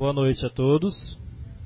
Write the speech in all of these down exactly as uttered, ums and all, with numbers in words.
Boa noite a todos.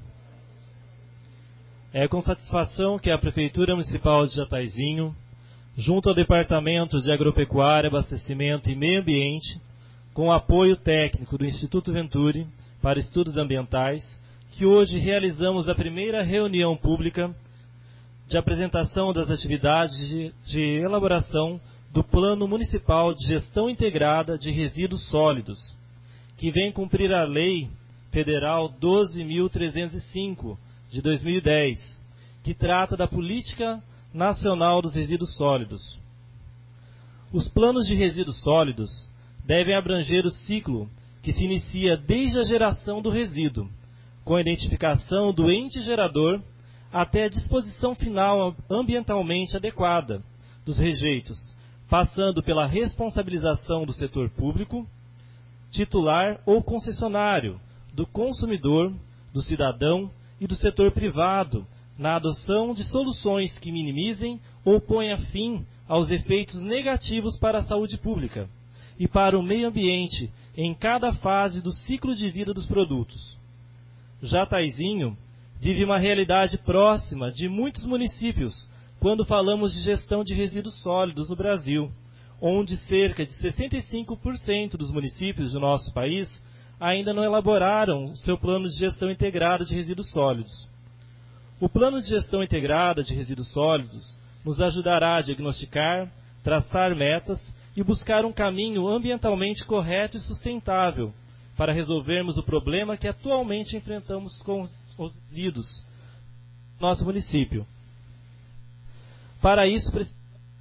É com satisfação que a Prefeitura Municipal de Jataizinho, junto ao Departamento de Agropecuária, Abastecimento e Meio Ambiente, com o apoio técnico do Instituto Venturi para Estudos Ambientais, que hoje realizamos a primeira reunião pública de apresentação das atividades de, de elaboração do Plano Municipal de Gestão Integrada de Resíduos Sólidos, que vem cumprir a Lei Federal doze mil trezentos e cinco, de dois mil e dez, que trata da Política Nacional dos Resíduos Sólidos. Os planos de resíduos sólidos devem abranger o ciclo que se inicia desde a geração do resíduo, com a identificação do ente gerador até a disposição final ambientalmente adequada dos rejeitos, passando pela responsabilização do setor público, titular ou concessionário, do consumidor, do cidadão e do setor privado, na adoção de soluções que minimizem ou ponham fim aos efeitos negativos para a saúde pública e para o meio ambiente em cada fase do ciclo de vida dos produtos. Jataizinho vive uma realidade próxima de muitos municípios quando falamos de gestão de resíduos sólidos no Brasil, onde cerca de sessenta e cinco por cento dos municípios do nosso país ainda não elaboraram o seu plano de gestão integrada de resíduos sólidos. O plano de gestão integrada de resíduos sólidos nos ajudará a diagnosticar, traçar metas e buscar um caminho ambientalmente correto e sustentável para resolvermos o problema que atualmente enfrentamos com os resíduos no nosso município. Para isso, precisamos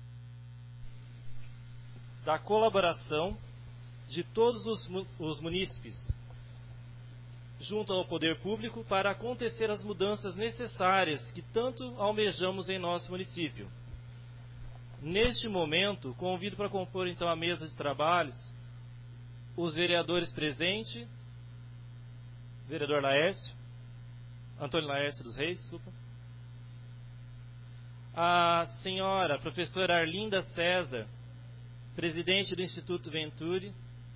da colaboração de todos os, os munícipes, junto ao poder público, para acontecer as mudanças necessárias que tanto almejamos em nosso município. Neste momento, convido para compor então a mesa de trabalhos os vereadores presentes, vereador Laércio, Antônio Laércio dos Reis, desculpa, a senhora professora Arlinda César, presidente do Instituto Venturi,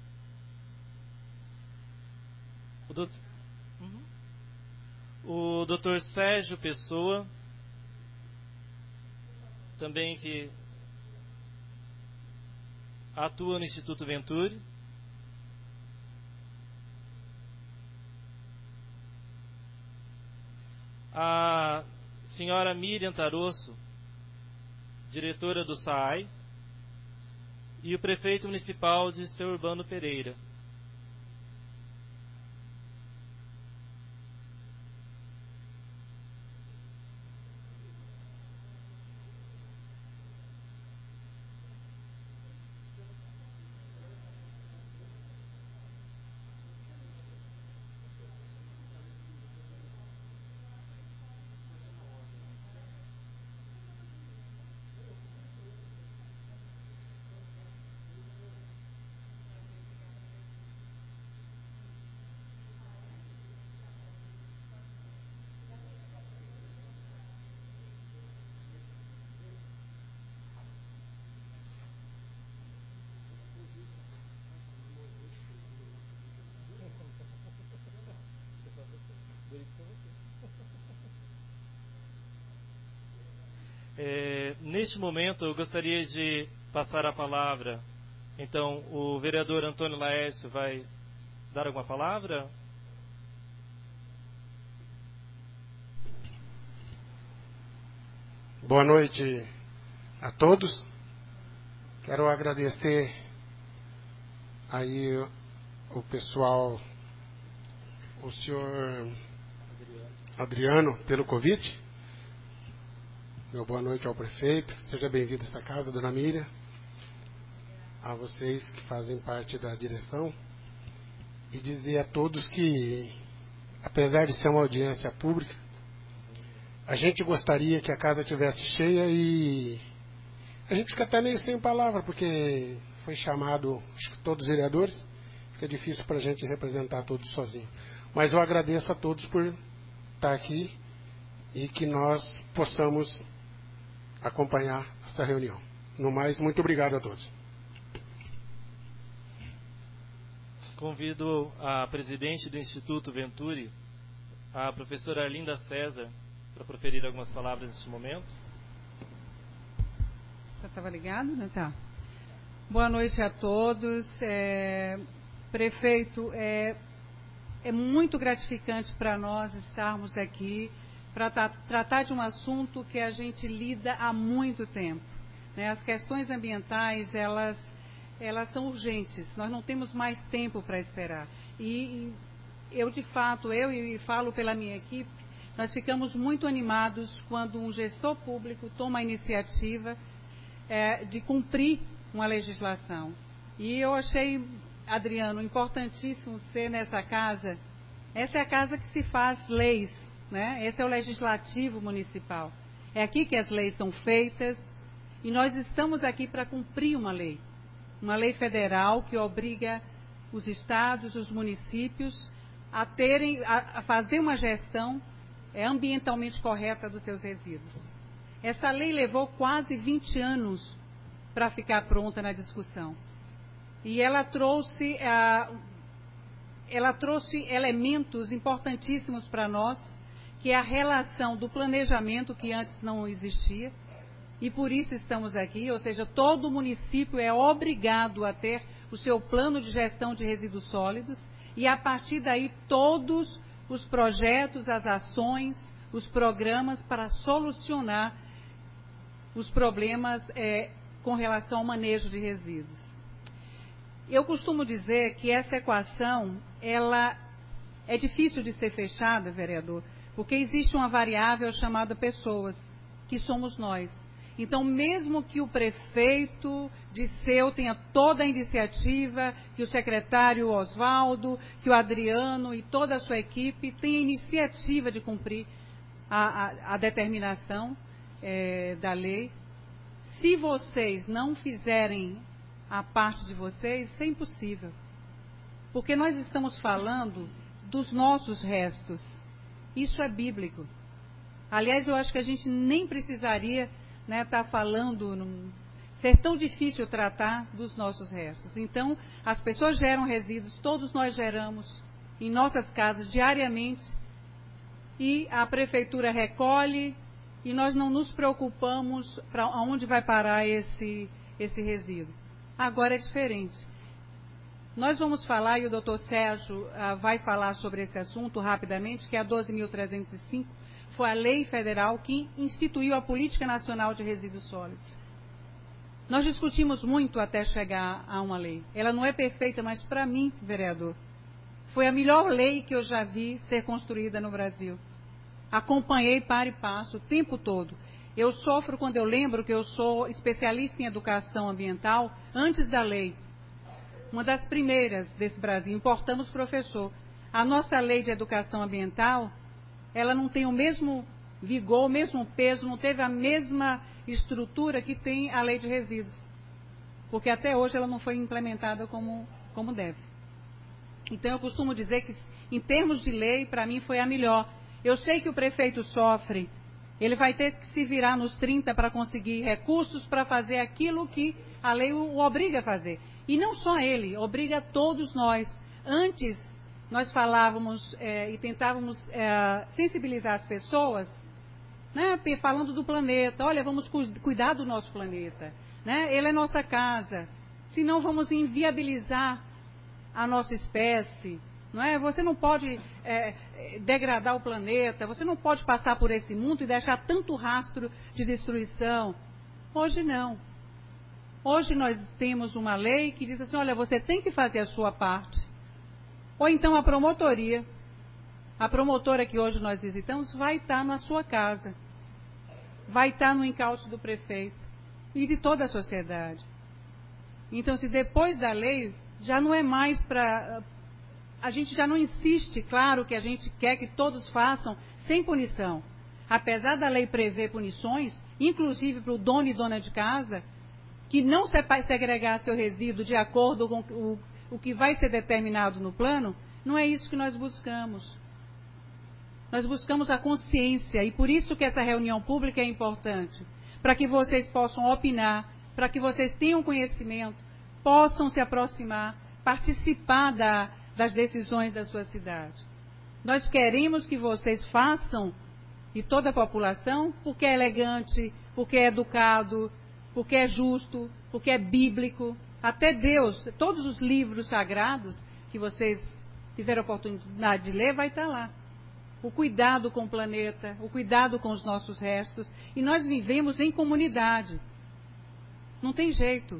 o doutor, uhum, o doutor Sérgio Pessoa, também que atua no Instituto Venturi, a senhora Miriam Tarosso, diretora do S A I, e o prefeito municipal de Seu Urbano Pereira. É, neste momento, eu gostaria de passar a palavra. Então, o vereador Antônio Laércio vai dar alguma palavra? Boa noite a todos. Quero agradecer aí o pessoal, o senhor Adriano, pelo convite. Meu boa noite ao prefeito. Seja bem-vindo a essa casa, dona Miriam. A vocês que fazem parte da direção. E dizer a todos que, apesar de ser uma audiência pública, a gente gostaria que a casa tivesse cheia e a gente fica até meio sem palavra, porque foi chamado, acho que todos os vereadores, fica difícil para a gente representar todos sozinho. Mas eu agradeço a todos por estar aqui e que nós possamos acompanhar essa reunião. No mais, muito obrigado a todos. Convido a presidente do Instituto Venturi, a professora Arlinda César, para proferir algumas palavras neste momento. Você estava ligado, né? Tá. Boa noite a todos. É, prefeito, é, é muito gratificante para nós estarmos aqui para tra tratar de um assunto que a gente lida há muito tempo. Né? As questões ambientais, elas, elas são urgentes, nós não temos mais tempo para esperar. E, e eu, de fato, eu e falo pela minha equipe, nós ficamos muito animados quando um gestor público toma a iniciativa é, de cumprir uma legislação. E eu achei, Adriano, importantíssimo ser nessa casa. Essa é a casa que se faz leis, né? Esse é o legislativo municipal. É aqui que as leis são feitas e nós estamos aqui para cumprir uma lei. Uma lei federal que obriga os estados, os municípios a terem, a, a fazer uma gestão é, ambientalmente correta dos seus resíduos. Essa lei levou quase vinte anos para ficar pronta na discussão. E ela trouxe, a, ela trouxe elementos importantíssimos para nós, que é a relação do planejamento, que antes não existia, e por isso estamos aqui, ou seja, todo município é obrigado a ter o seu plano de gestão de resíduos sólidos, e a partir daí todos os projetos, as ações, os programas para solucionar os problemas é, com relação ao manejo de resíduos. Eu costumo dizer que essa equação, ela é difícil de ser fechada, vereador, porque existe uma variável chamada pessoas, que somos nós. Então, mesmo que o prefeito de Seu tenha toda a iniciativa, que o secretário Oswaldo, que o Adriano e toda a sua equipe tenha iniciativa de cumprir a, a, a determinação é, da lei, se vocês não fizerem a parte de vocês, isso é impossível. Porque nós estamos falando dos nossos restos. Isso é bíblico. Aliás, eu acho que a gente nem precisaria né, estar falando, num, ser tão difícil tratar dos nossos restos. Então, as pessoas geram resíduos, todos nós geramos em nossas casas diariamente, e a prefeitura recolhe, e nós não nos preocupamos para onde vai parar esse, esse resíduo. Agora é diferente. Nós vamos falar, e o doutor Sérgio ah, vai falar sobre esse assunto rapidamente, que é a doze mil trezentos e cinco, foi a lei federal que instituiu a Política Nacional de Resíduos Sólidos. Nós discutimos muito até chegar a uma lei. Ela não é perfeita, mas para mim, vereador, foi a melhor lei que eu já vi ser construída no Brasil. Acompanhei para e passo o tempo todo. Eu sofro quando eu lembro que eu sou especialista em educação ambiental antes da lei. Uma das primeiras desse Brasil, importamos professor. A nossa lei de educação ambiental, ela não tem o mesmo vigor, o mesmo peso, não teve a mesma estrutura que tem a lei de resíduos. Porque até hoje ela não foi implementada como, como deve. Então eu costumo dizer que, em termos de lei, para mim foi a melhor. Eu sei que o prefeito sofre, ele vai ter que se virar nos trinta para conseguir recursos para fazer aquilo que a lei o obriga a fazer. E não só ele, obriga a todos nós. Antes, nós falávamos é, e tentávamos é, sensibilizar as pessoas, né, falando do planeta. Olha, vamos cu cuidar do nosso planeta. Né? Ele é nossa casa. Senão vamos inviabilizar a nossa espécie. Não é? Você não pode é, degradar o planeta, você não pode passar por esse mundo e deixar tanto rastro de destruição. Hoje não. Hoje nós temos uma lei que diz assim, olha, você tem que fazer a sua parte. Ou então a promotoria, a promotora que hoje nós visitamos, vai estar na sua casa. Vai estar no encalço do prefeito e de toda a sociedade. Então, se depois da lei, já não é mais para... A gente já não insiste, claro que a gente quer que todos façam sem punição. Apesar da lei prever punições, inclusive para o dono e dona de casa, que não segregar seu resíduo de acordo com o, o que vai ser determinado no plano, não é isso que nós buscamos. Nós buscamos a consciência, e por isso que essa reunião pública é importante, para que vocês possam opinar, para que vocês tenham conhecimento, possam se aproximar, participar da das decisões da sua cidade. Nós queremos que vocês façam, e toda a população, porque é elegante, porque é educado, porque é justo, porque é bíblico. Até Deus, todos os livros sagrados que vocês tiveram a oportunidade de ler, vai estar lá. O cuidado com o planeta, o cuidado com os nossos restos. E nós vivemos em comunidade. Não tem jeito.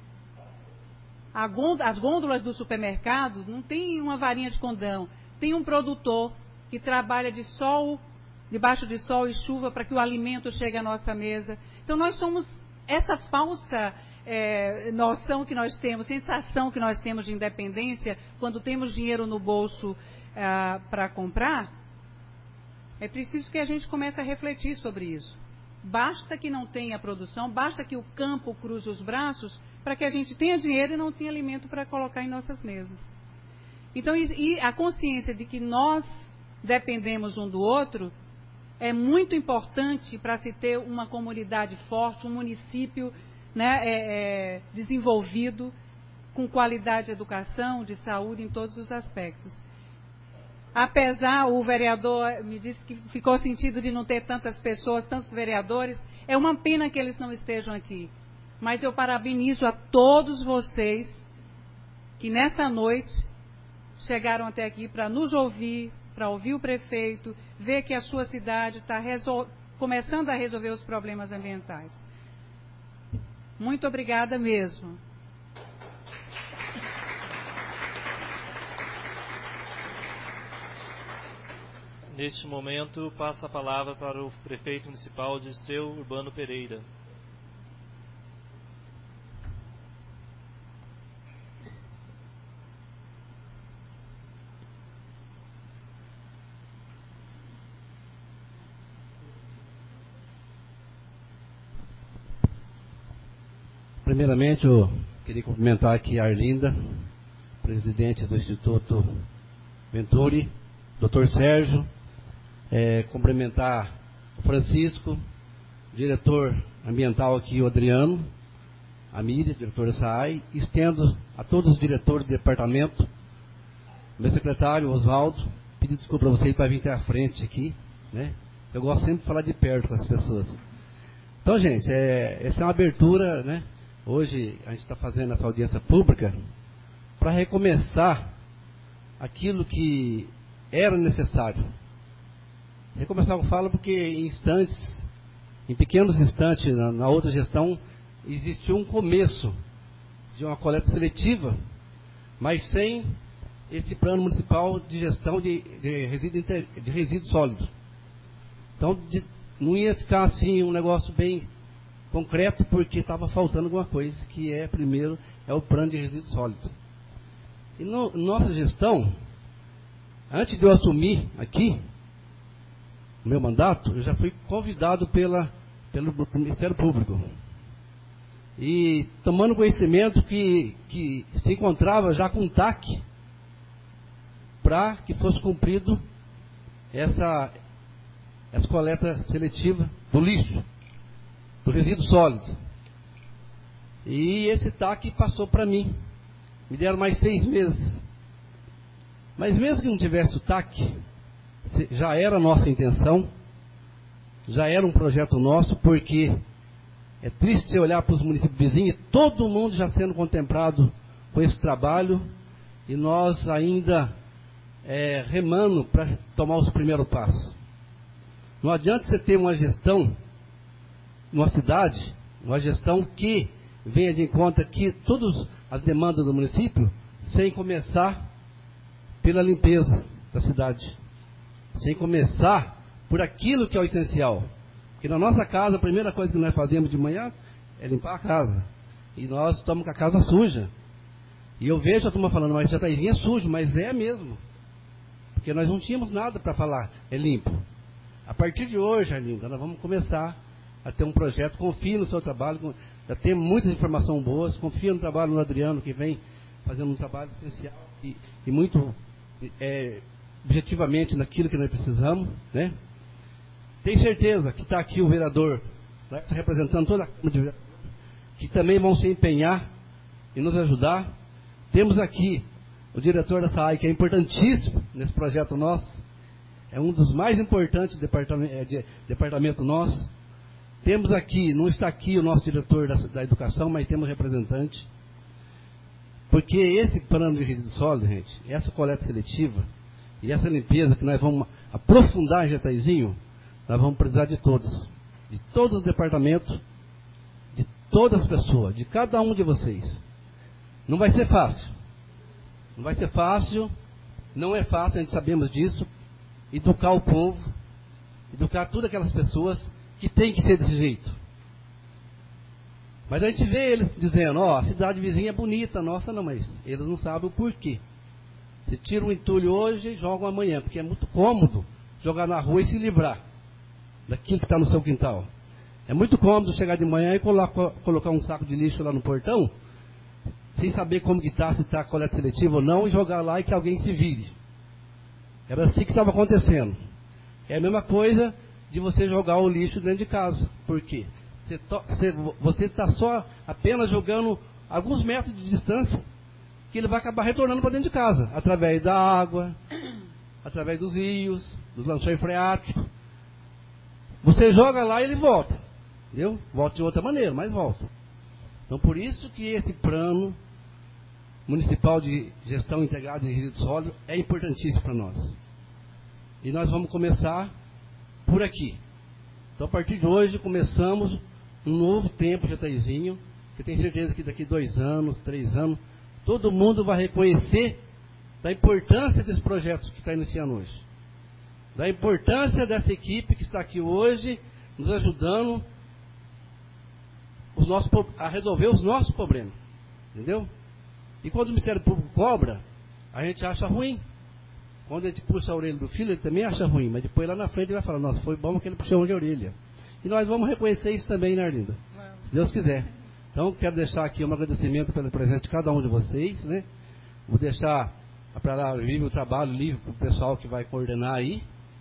As gôndolas do supermercado não tem uma varinha de condão. Tem um produtor que trabalha de sol, debaixo de sol e chuva para que o alimento chegue à nossa mesa. Então nós somos essa falsa é, noção que nós temos, sensação que nós temos de independência quando temos dinheiro no bolso é, para comprar. É preciso que a gente comece a refletir sobre isso. Basta que não tenha produção, basta que o campo cruze os braços para que a gente tenha dinheiro e não tenha alimento para colocar em nossas mesas. Então, e a consciência de que nós dependemos um do outro é muito importante para se ter uma comunidade forte, um município, né, é, é, desenvolvido, com qualidade de educação, de saúde, em todos os aspectos. Apesar, o vereador me disse que ficou sentido de não ter tantas pessoas, tantos vereadores. É uma pena que eles não estejam aqui. Mas eu parabenizo a todos vocês que nessa noite chegaram até aqui para nos ouvir, para ouvir o prefeito, ver que a sua cidade está resol... começando a resolver os problemas ambientais. Muito obrigada mesmo. Neste momento, passa a palavra para o prefeito municipal Dirceu Urbano Pereira. Primeiramente, eu queria cumprimentar aqui a Arlinda, presidente do Instituto Venturi, doutor Sérgio, é, cumprimentar o Francisco, diretor ambiental aqui, o Adriano, a Miriam, diretora da S A I, estendo a todos os diretores do departamento, meu secretário, Oswaldo, pedir desculpa para vocês para vir até a frente aqui, né? Eu gosto sempre de falar de perto com as pessoas. Então, gente, é, essa é uma abertura, né? Hoje a gente está fazendo essa audiência pública para recomeçar aquilo que era necessário. Recomeçar eu falo porque em instantes, em pequenos instantes, na, na outra gestão, existiu um começo de uma coleta seletiva, mas sem esse plano municipal de gestão de, de, resíduo, de resíduo sólido. Então, de, não ia ficar assim um negócio bem concreto, porque estava faltando alguma coisa, que é, primeiro, é o plano de resíduo sólido. E no, nossa gestão, antes de eu assumir aqui o meu mandato, eu já fui convidado pela, pelo Ministério Público. E tomando conhecimento que, que se encontrava já com um T A C para que fosse cumprido essa, essa coleta seletiva do lixo, do resíduo sólido. E esse T A C passou para mim. Me deram mais seis meses. Mas mesmo que não tivesse o T A C, já era a nossa intenção, já era um projeto nosso, porque é triste você olhar para os municípios vizinhos, todo mundo já sendo contemplado com esse trabalho, e nós ainda é, remando para tomar os primeiros passos. Não adianta você ter uma gestão numa cidade, uma gestão que venha de encontro aqui todas as demandas do município, sem começar pela limpeza da cidade, sem começar por aquilo que é o essencial. Porque na nossa casa, a primeira coisa que nós fazemos de manhã é limpar a casa. E nós estamos com a casa suja. E eu vejo a turma falando, mas Jataizinho é sujo, mas é mesmo. Porque nós não tínhamos nada para falar, é limpo. A partir de hoje, Arlinda, nós vamos começar a ter um projeto, confie no seu trabalho, já tem muitas informações boas, confia no trabalho do Adriano, que vem fazendo um trabalho essencial e, e muito é, objetivamente naquilo que nós precisamos, né? Tem certeza que está aqui o vereador, né, representando toda a Câmara de Vereadores, que também vão se empenhar em nos ajudar. Temos aqui o diretor da SAAI, que é importantíssimo nesse projeto nosso, é um dos mais importantes do departamento, de, departamento nosso. Temos aqui, não está aqui o nosso diretor da, da educação, mas temos representante. Porque esse plano de resíduos sólidos, gente, essa coleta seletiva e essa limpeza que nós vamos aprofundar em Jataizinho, nós vamos precisar de todos. De todos os departamentos, de todas as pessoas, de cada um de vocês. Não vai ser fácil. Não vai ser fácil, não é fácil, a gente sabemos disso. Educar o povo, educar todas aquelas pessoas que tem que ser desse jeito. Mas a gente vê eles dizendo, ó, oh, a cidade vizinha é bonita, nossa, não, mas eles não sabem o porquê. Você tira um entulho hoje e joga amanhã, porque é muito cômodo jogar na rua e se livrar daquilo que está no seu quintal. É muito cômodo chegar de manhã e colocar, colocar um saco de lixo lá no portão, sem saber como que está, se está coleta seletiva ou não, e jogar lá e que alguém se vire. Era assim que estava acontecendo. É a mesma coisa de você jogar o lixo dentro de casa. Por quê? Você está só apenas jogando alguns metros de distância, que ele vai acabar retornando para dentro de casa, através da água, através dos rios, dos lençóis freáticos. Você joga lá e ele volta. Entendeu? Volta de outra maneira, mas volta. Então, por isso que esse plano municipal de gestão integrada de resíduos sólidos é importantíssimo para nós. E nós vamos começar por aqui. Então, a partir de hoje, começamos um novo tempo de Jataizinho, que eu tenho certeza que daqui dois anos, três anos, todo mundo vai reconhecer da importância desse projeto que está iniciando hoje. Da importância dessa equipe que está aqui hoje, nos ajudando os nossos, a resolver os nossos problemas. Entendeu? E quando o Ministério Público cobra, a gente acha ruim. Quando a gente puxa a orelha do filho, ele também acha ruim. Mas depois lá na frente ele vai falar, nossa, foi bom que ele puxou a orelha. E nós vamos reconhecer isso também, né, Arlinda? Se Deus quiser. Então, quero deixar aqui um agradecimento pelo presente de cada um de vocês, né? Vou deixar para lá livre o trabalho livre para o pessoal que vai coordenar aí.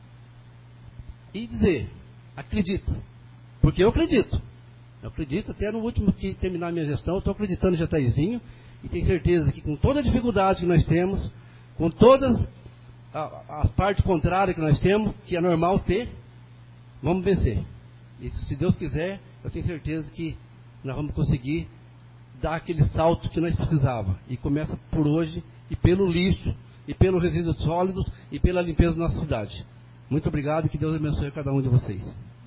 E dizer, acredita. Porque eu acredito. Eu acredito, até no último que terminar a minha gestão, eu estou acreditando em Jataizinho. E tenho certeza que com toda a dificuldade que nós temos, com todas as partes contrárias que nós temos, que é normal ter, vamos vencer. E se Deus quiser, eu tenho certeza que nós vamos conseguir dar aquele salto que nós precisávamos. E começa por hoje, e pelo lixo, e pelos resíduos sólidos, e pela limpeza da nossa cidade. Muito obrigado e que Deus abençoe cada um de vocês.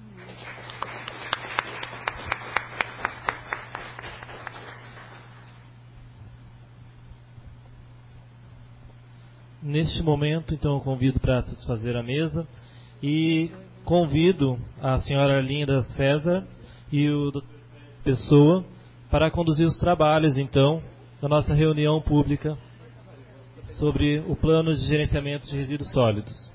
Neste momento, então, eu convido para satisfazer a mesa e convido a senhora Arlinda César e o doutor Pessoa para conduzir os trabalhos, então, da nossa reunião pública sobre o plano de gerenciamento de resíduos sólidos.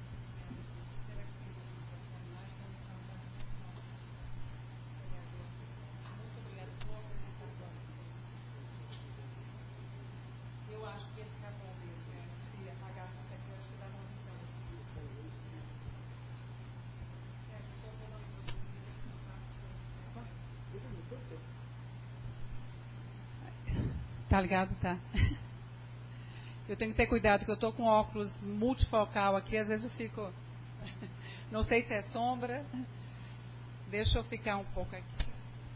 Tá ligado? Tá. Eu tenho que ter cuidado, que eu tô com óculos multifocal aqui, às vezes eu fico... Não sei se é sombra. Deixa eu ficar um pouco aqui.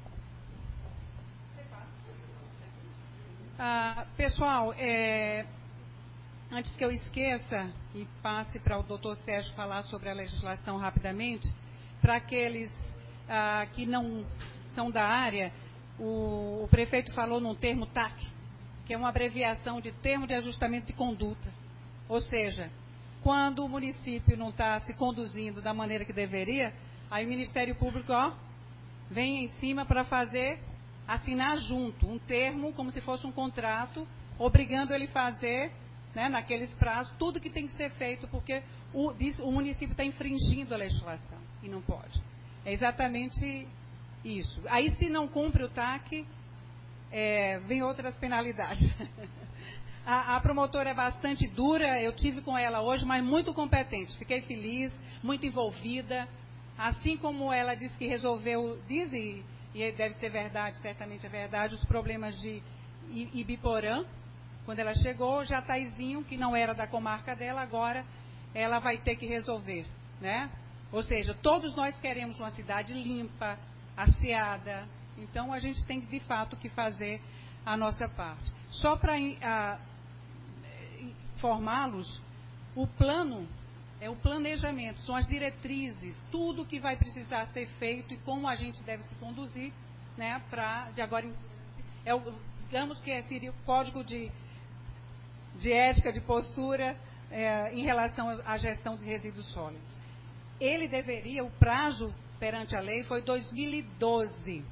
Ah, pessoal, é, antes que eu esqueça e passe para o doutor Sérgio falar sobre a legislação rapidamente, para aqueles ah, que não são da área, o, o prefeito falou num termo T A C, que é uma abreviação de Termo de Ajustamento de Conduta. Ou seja, quando o município não está se conduzindo da maneira que deveria, aí o Ministério Público ó, vem em cima para fazer, assinar junto, um termo como se fosse um contrato, obrigando ele a fazer, né, naqueles prazos, tudo que tem que ser feito, porque o, o município está infringindo a legislação, e não pode. É exatamente isso. Aí, se não cumpre o T A C, é, vem outras penalidades. A, a promotora é bastante dura, eu tive com ela hoje, mas muito competente. Fiquei feliz, muito envolvida. Assim como ela disse que resolveu, diz, e, e deve ser verdade, certamente é verdade, os problemas de Ibiporã, Quando ela chegou, Jataizinho, que não era da comarca dela, agora ela vai ter que resolver, né? Ou seja, todos nós queremos uma cidade limpa, asseada. Então, a gente tem, de fato, que fazer a nossa parte. Só para informá-los, o plano é o planejamento, são as diretrizes, tudo que vai precisar ser feito e como a gente deve se conduzir, né, para, de agora em é o, digamos que é, seria o código de, de ética, de postura é, em relação à gestão de resíduos sólidos. Ele deveria, o prazo perante a lei foi dois mil e doze.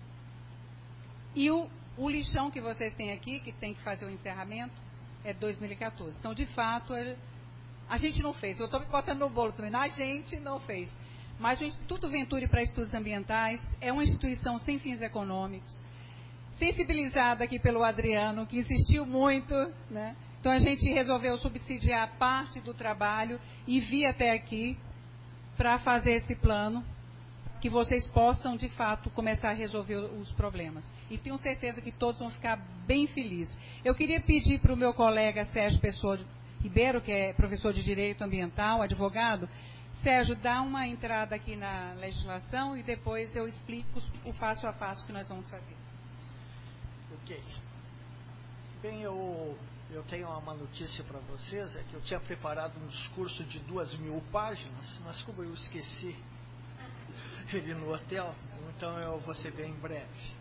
E o, o lixão que vocês têm aqui, que tem que fazer o encerramento, é dois mil e quatorze. Então, de fato, a gente não fez. Eu estou me botando no bolo também. A gente não fez. Mas o Instituto Venturi para Estudos Ambientais é uma instituição sem fins econômicos, sensibilizada aqui pelo Adriano, que insistiu muito, né? Então a gente resolveu subsidiar parte do trabalho e vir até aqui para fazer esse plano, que vocês possam, de fato, começar a resolver os problemas. E tenho certeza que todos vão ficar bem felizes. Eu queria pedir para o meu colega Sérgio Pessoa Ribeiro, que é professor de Direito Ambiental, advogado. Sérgio, dá uma entrada aqui na legislação e depois eu explico o passo a passo que nós vamos fazer. Ok. Bem, eu, eu tenho uma notícia para vocês, é que eu tinha preparado um discurso de duas mil páginas, mas como eu esqueci ele no hotel, então eu vou ser bem breve.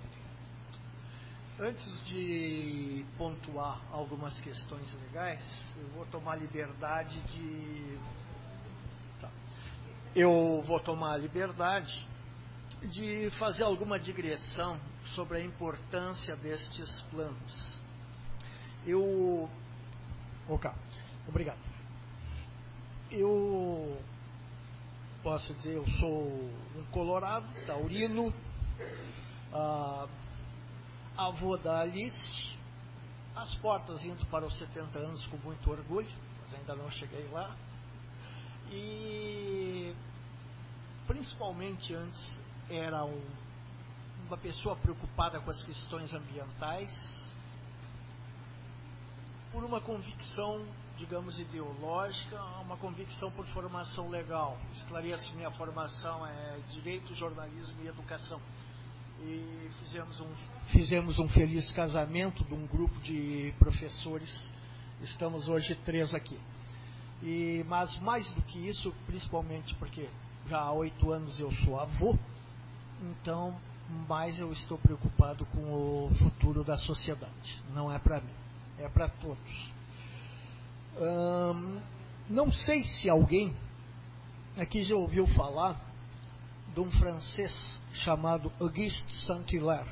Antes de pontuar algumas questões legais, eu vou tomar liberdade de... Tá. Eu vou tomar a liberdade de fazer alguma digressão sobre a importância destes planos. Eu... Ok, obrigado. Eu posso dizer, eu sou um colorado, taurino, ah, avô da Alice, às portas indo para os setenta anos com muito orgulho, mas ainda não cheguei lá. E principalmente antes era um, uma pessoa preocupada com as questões ambientais por uma convicção, digamos, ideológica, uma convicção por formação legal. Esclareço, minha formação é Direito, Jornalismo e Educação. E fizemos um, fizemos um feliz casamento de um grupo de professores. Estamos hoje três aqui. E, mas mais do que isso, principalmente porque já há oito anos eu sou avô, então mais eu estou preocupado com o futuro da sociedade. Não é para mim, é para todos. Hum, não sei se alguém aqui já ouviu falar de um francês chamado Auguste Saint-Hilaire.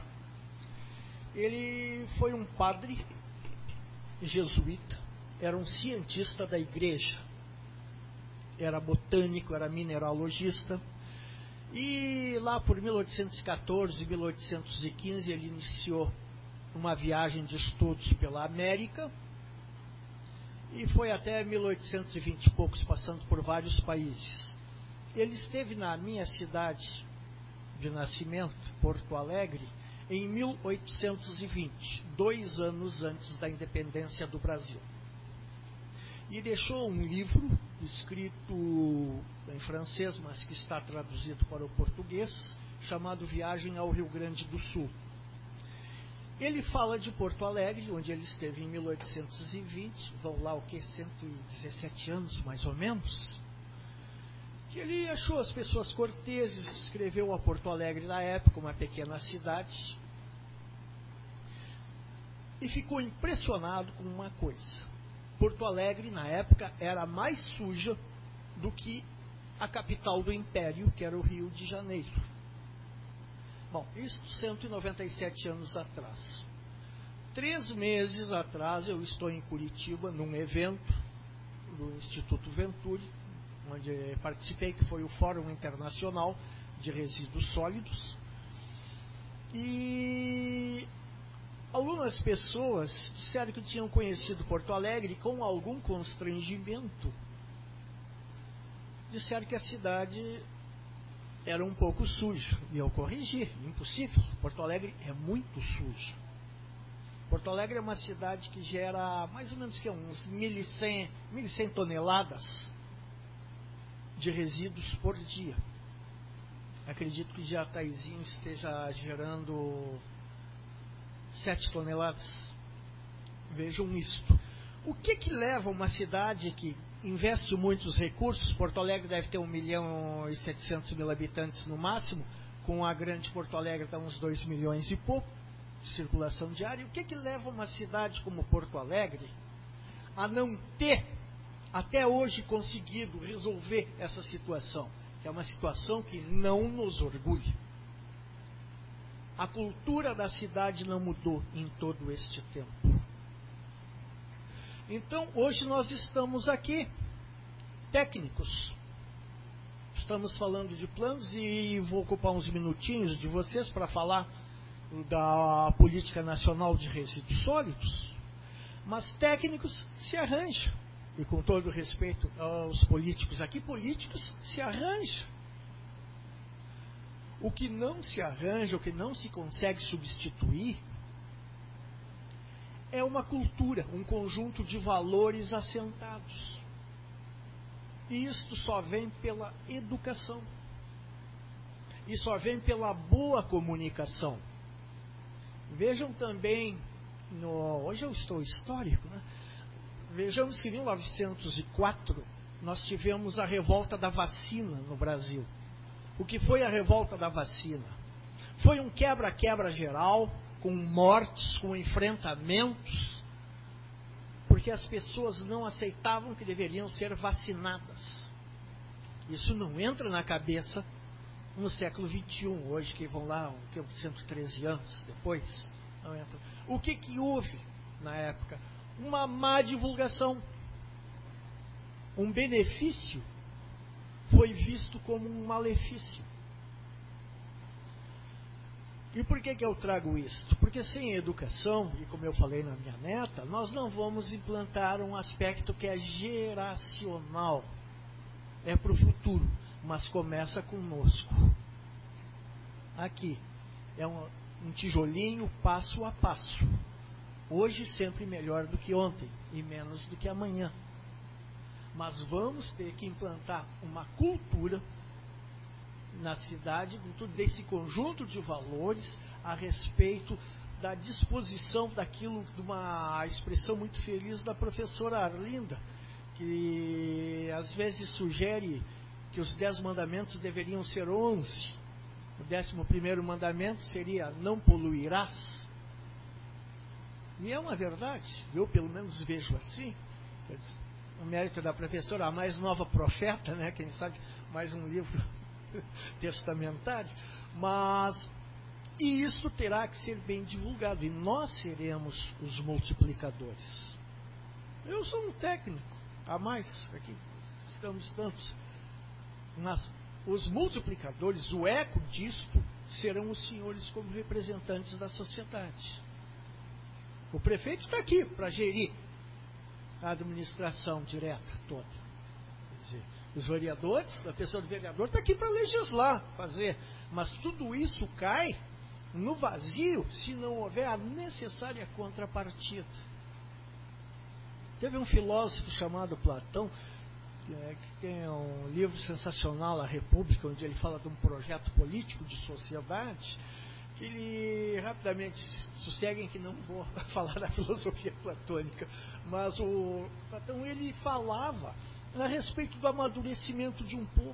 Ele foi um padre jesuíta, era um cientista da igreja, era botânico, era mineralogista, e lá por mil oitocentos e quatorze, mil oitocentos e quinze ele iniciou uma viagem de estudos pela América e foi até mil oitocentos e vinte e poucos, passando por vários países. Ele esteve na minha cidade de nascimento, Porto Alegre, em mil oitocentos e vinte, dois anos antes da independência do Brasil. E deixou um livro escrito em francês, mas que está traduzido para o português, chamado Viagem ao Rio Grande do Sul. Ele fala de Porto Alegre, onde ele esteve em mil oitocentos e vinte, vão lá o que, cento e dezessete anos mais ou menos, que ele achou as pessoas corteses, descreveu a Porto Alegre na época, uma pequena cidade, e ficou impressionado com uma coisa. Porto Alegre, na época, era mais suja do que a capital do Império, que era o Rio de Janeiro. Bom, isso cento e noventa e sete anos atrás. Três meses atrás, eu estou em Curitiba, num evento do Instituto Venturi, onde participei, que foi o Fórum Internacional de Resíduos Sólidos. E algumas pessoas disseram que tinham conhecido Porto Alegre com algum constrangimento. Disseram que a cidade era um pouco suja. E eu corrigi, impossível. Porto Alegre é muito sujo. Porto Alegre é uma cidade que gera mais ou menos que uns mil e cem toneladas de resíduos por dia. Acredito que Jataizinho esteja gerando sete toneladas. Vejam isto. O que que leva uma cidade que investe muitos recursos, Porto Alegre deve ter um milhão e setecentos mil habitantes no máximo, com a grande Porto Alegre está uns dois milhões e pouco de circulação diária. O que que leva uma cidade como Porto Alegre a não ter, até hoje, conseguido resolver essa situação? Que é uma situação que não nos orgulha. A cultura da cidade não mudou em todo este tempo. Então, hoje nós estamos aqui, técnicos. Estamos falando de planos e vou ocupar uns minutinhos de vocês para falar da política nacional de resíduos sólidos. Mas técnicos se arranjam. E com todo respeito aos políticos aqui, políticos se arranjam. O que não se arranja, o que não se consegue substituir, é uma cultura, um conjunto de valores assentados. E isto só vem pela educação. E só vem pela boa comunicação. Vejam também, no, hoje eu estou histórico, né? Vejamos que em mil novecentos e quatro nós tivemos a revolta da vacina no Brasil. O que foi a revolta da vacina? Foi um quebra-quebra geral, com mortes, com enfrentamentos, porque as pessoas não aceitavam que deveriam ser vacinadas. Isso não entra na cabeça no século vinte e um, hoje, que vão lá cento e treze anos depois. Não entra. O que que houve na época? Uma má divulgação. Um benefício foi visto como um malefício. E por que que eu trago isto? Porque sem educação, e como eu falei na minha neta, nós não vamos implantar um aspecto que é geracional. É para o futuro, mas começa conosco. Aqui, é um, um tijolinho passo a passo. Hoje sempre melhor do que ontem e menos do que amanhã. Mas vamos ter que implantar uma cultura na cidade, desse conjunto de valores a respeito da disposição daquilo, de uma expressão muito feliz da professora Arlinda, que às vezes sugere que os dez mandamentos deveriam ser onze. O décimo primeiro mandamento seria: não poluirás. E é uma verdade, eu pelo menos vejo assim. O mérito da professora, a mais nova profeta, né? Quem sabe mais um livro testamentário, mas e isso terá que ser bem divulgado, e nós seremos os multiplicadores. Eu sou um técnico a mais, aqui estamos tantos, mas os multiplicadores, o eco disto, serão os senhores como representantes da sociedade. O prefeito está aqui para gerir a administração direta toda. Quer dizer, os vereadores, a pessoa do vereador está aqui para legislar, fazer. Mas tudo isso cai no vazio se não houver a necessária contrapartida. Teve um filósofo chamado Platão, que, é, que tem um livro sensacional, A República, onde ele fala de um projeto político de sociedade, que ele, rapidamente, sosseguem que não vou falar da filosofia platônica, mas o Platão, ele falava a respeito do amadurecimento de um povo.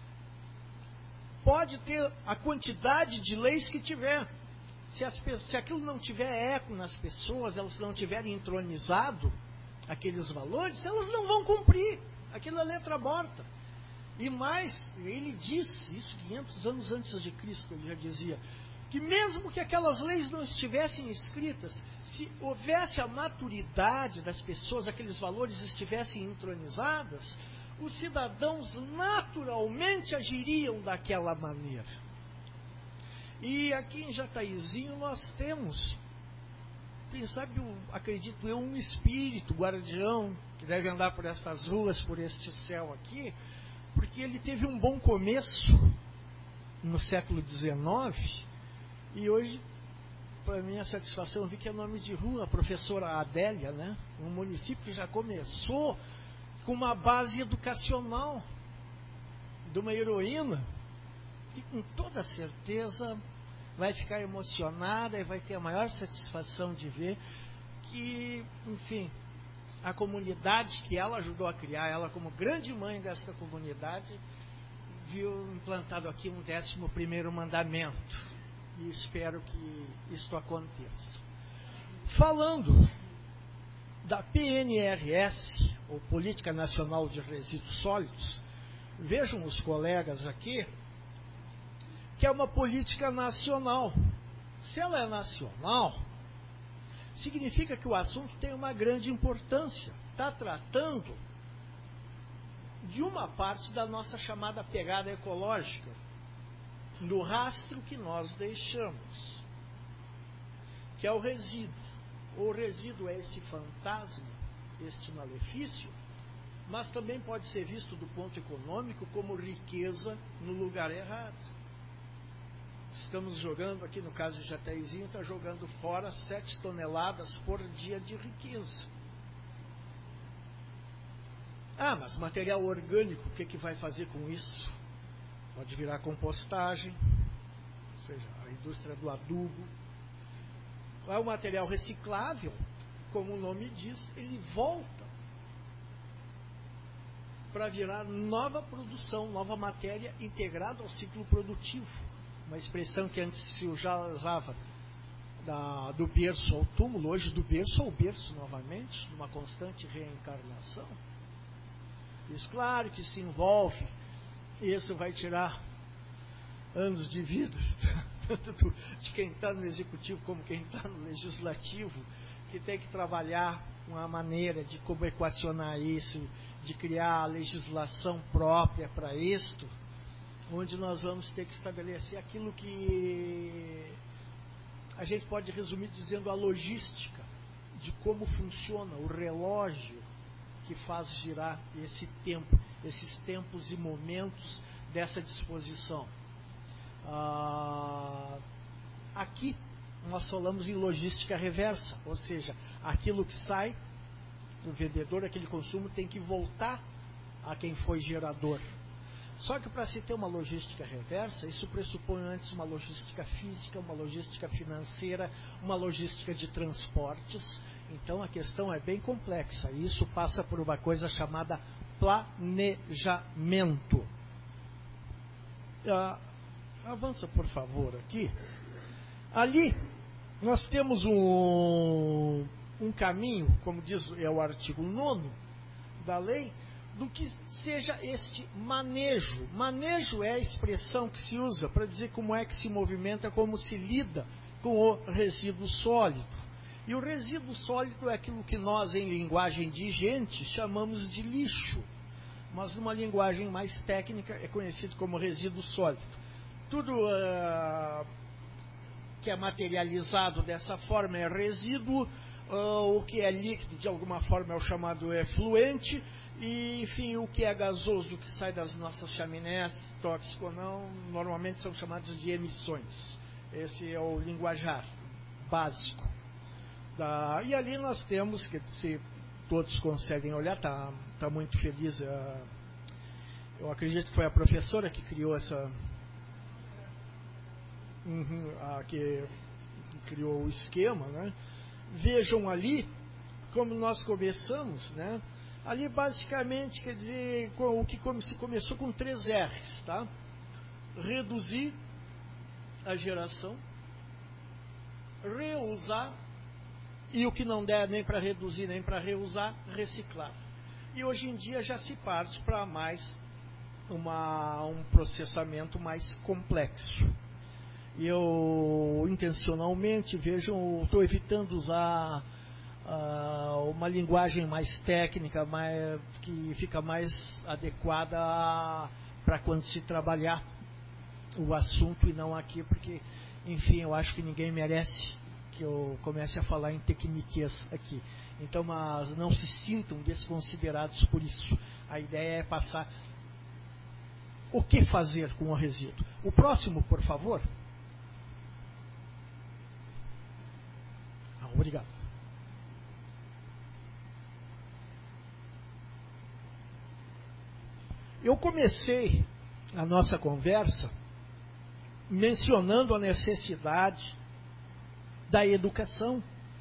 Pode ter a quantidade de leis que tiver. Se, as, se aquilo não tiver eco nas pessoas, elas não tiverem entronizado aqueles valores, elas não vão cumprir. Aquilo é letra morta. E mais, ele disse, isso quinhentos anos antes de Cristo, ele já dizia, que mesmo que aquelas leis não estivessem escritas, se houvesse a maturidade das pessoas, aqueles valores estivessem entronizados, os cidadãos naturalmente agiriam daquela maneira. E aqui em Jataizinho nós temos, quem sabe, acredito eu, um espírito guardião que deve andar por estas ruas, por este céu aqui, porque ele teve um bom começo no século dezenove, e hoje para mim, a satisfação, eu vi que é nome de rua, a professora Adélia, né? Um município que já começou com uma base educacional de uma heroína, e com toda certeza vai ficar emocionada e vai ter a maior satisfação de ver que, enfim, a comunidade que ela ajudou a criar, ela como grande mãe desta comunidade, viu implantado aqui um décimo primeiro mandamento, e espero que isto aconteça. Falando da P N R S, ou Política Nacional de Resíduos Sólidos, vejam os colegas aqui, que é uma política nacional. Se ela é nacional, significa que o assunto tem uma grande importância. Está tratando de uma parte da nossa chamada pegada ecológica, do rastro que nós deixamos, que é o resíduo. O resíduo é esse fantasma, este malefício, mas também pode ser visto do ponto econômico como riqueza no lugar errado. Estamos jogando aqui, no caso de Jataizinho, está jogando fora sete toneladas por dia de riqueza. Ah, mas material orgânico, o que, que vai fazer com isso? Pode virar compostagem, ou seja, a indústria do adubo. É o material reciclável, como o nome diz, ele volta para virar nova produção, nova matéria integrada ao ciclo produtivo. Uma expressão que antes se usava da, do berço ao túmulo, hoje do berço ao berço novamente, numa constante reencarnação. Isso, claro que se envolve, isso vai tirar anos de vida, tanto de quem está no executivo como quem está no legislativo, que tem que trabalhar uma maneira de como equacionar isso, de criar a legislação própria para isto, onde nós vamos ter que estabelecer aquilo que a gente pode resumir dizendo a logística de como funciona o relógio que faz girar esse tempo, esses tempos e momentos dessa disposição. Ah, aqui nós falamos em logística reversa, ou seja, aquilo que sai do vendedor, aquele consumo tem que voltar a quem foi gerador. Só que para se ter uma logística reversa, isso pressupõe antes uma logística física, uma logística financeira, uma logística de transportes. Então a questão é bem complexa. E isso passa por uma coisa chamada planejamento. Ah, avança, por favor, aqui. Ali nós temos um, um caminho, como diz é o artigo nono da lei, do que seja este manejo. Manejo é a expressão que se usa para dizer como é que se movimenta, como se lida com o resíduo sólido. E o resíduo sólido é aquilo que nós, em linguagem de gente, chamamos de lixo. Mas numa linguagem mais técnica é conhecido como resíduo sólido. Tudo uh, que é materializado dessa forma é resíduo, uh, o que é líquido de alguma forma é o chamado efluente, e enfim, o que é gasoso, o que sai das nossas chaminés, tóxico ou não, normalmente são chamados de emissões. Esse é o linguajar básico. Da, e ali nós temos, que se todos conseguem olhar, está tá muito feliz, uh, eu acredito que foi a professora que criou essa... Uhum, a, que, que criou o esquema, né? Vejam ali como nós começamos, né? Ali basicamente quer dizer o que se começou com três R's, tá? Reduzir a geração, reusar, e o que não der nem para reduzir nem para reusar, reciclar. E hoje em dia já se parte para mais uma, um processamento mais complexo. E eu intencionalmente, vejam, estou evitando usar uh, uma linguagem mais técnica, mais, que fica mais adequada para quando se trabalhar o assunto e não aqui, porque, enfim, eu acho que ninguém merece que eu comece a falar em tecniquez aqui. Então, mas não se sintam desconsiderados por isso. A ideia é passar o que fazer com o resíduo. O próximo, por favor. Obrigado. Eu comecei a nossa conversa mencionando a necessidade da educação,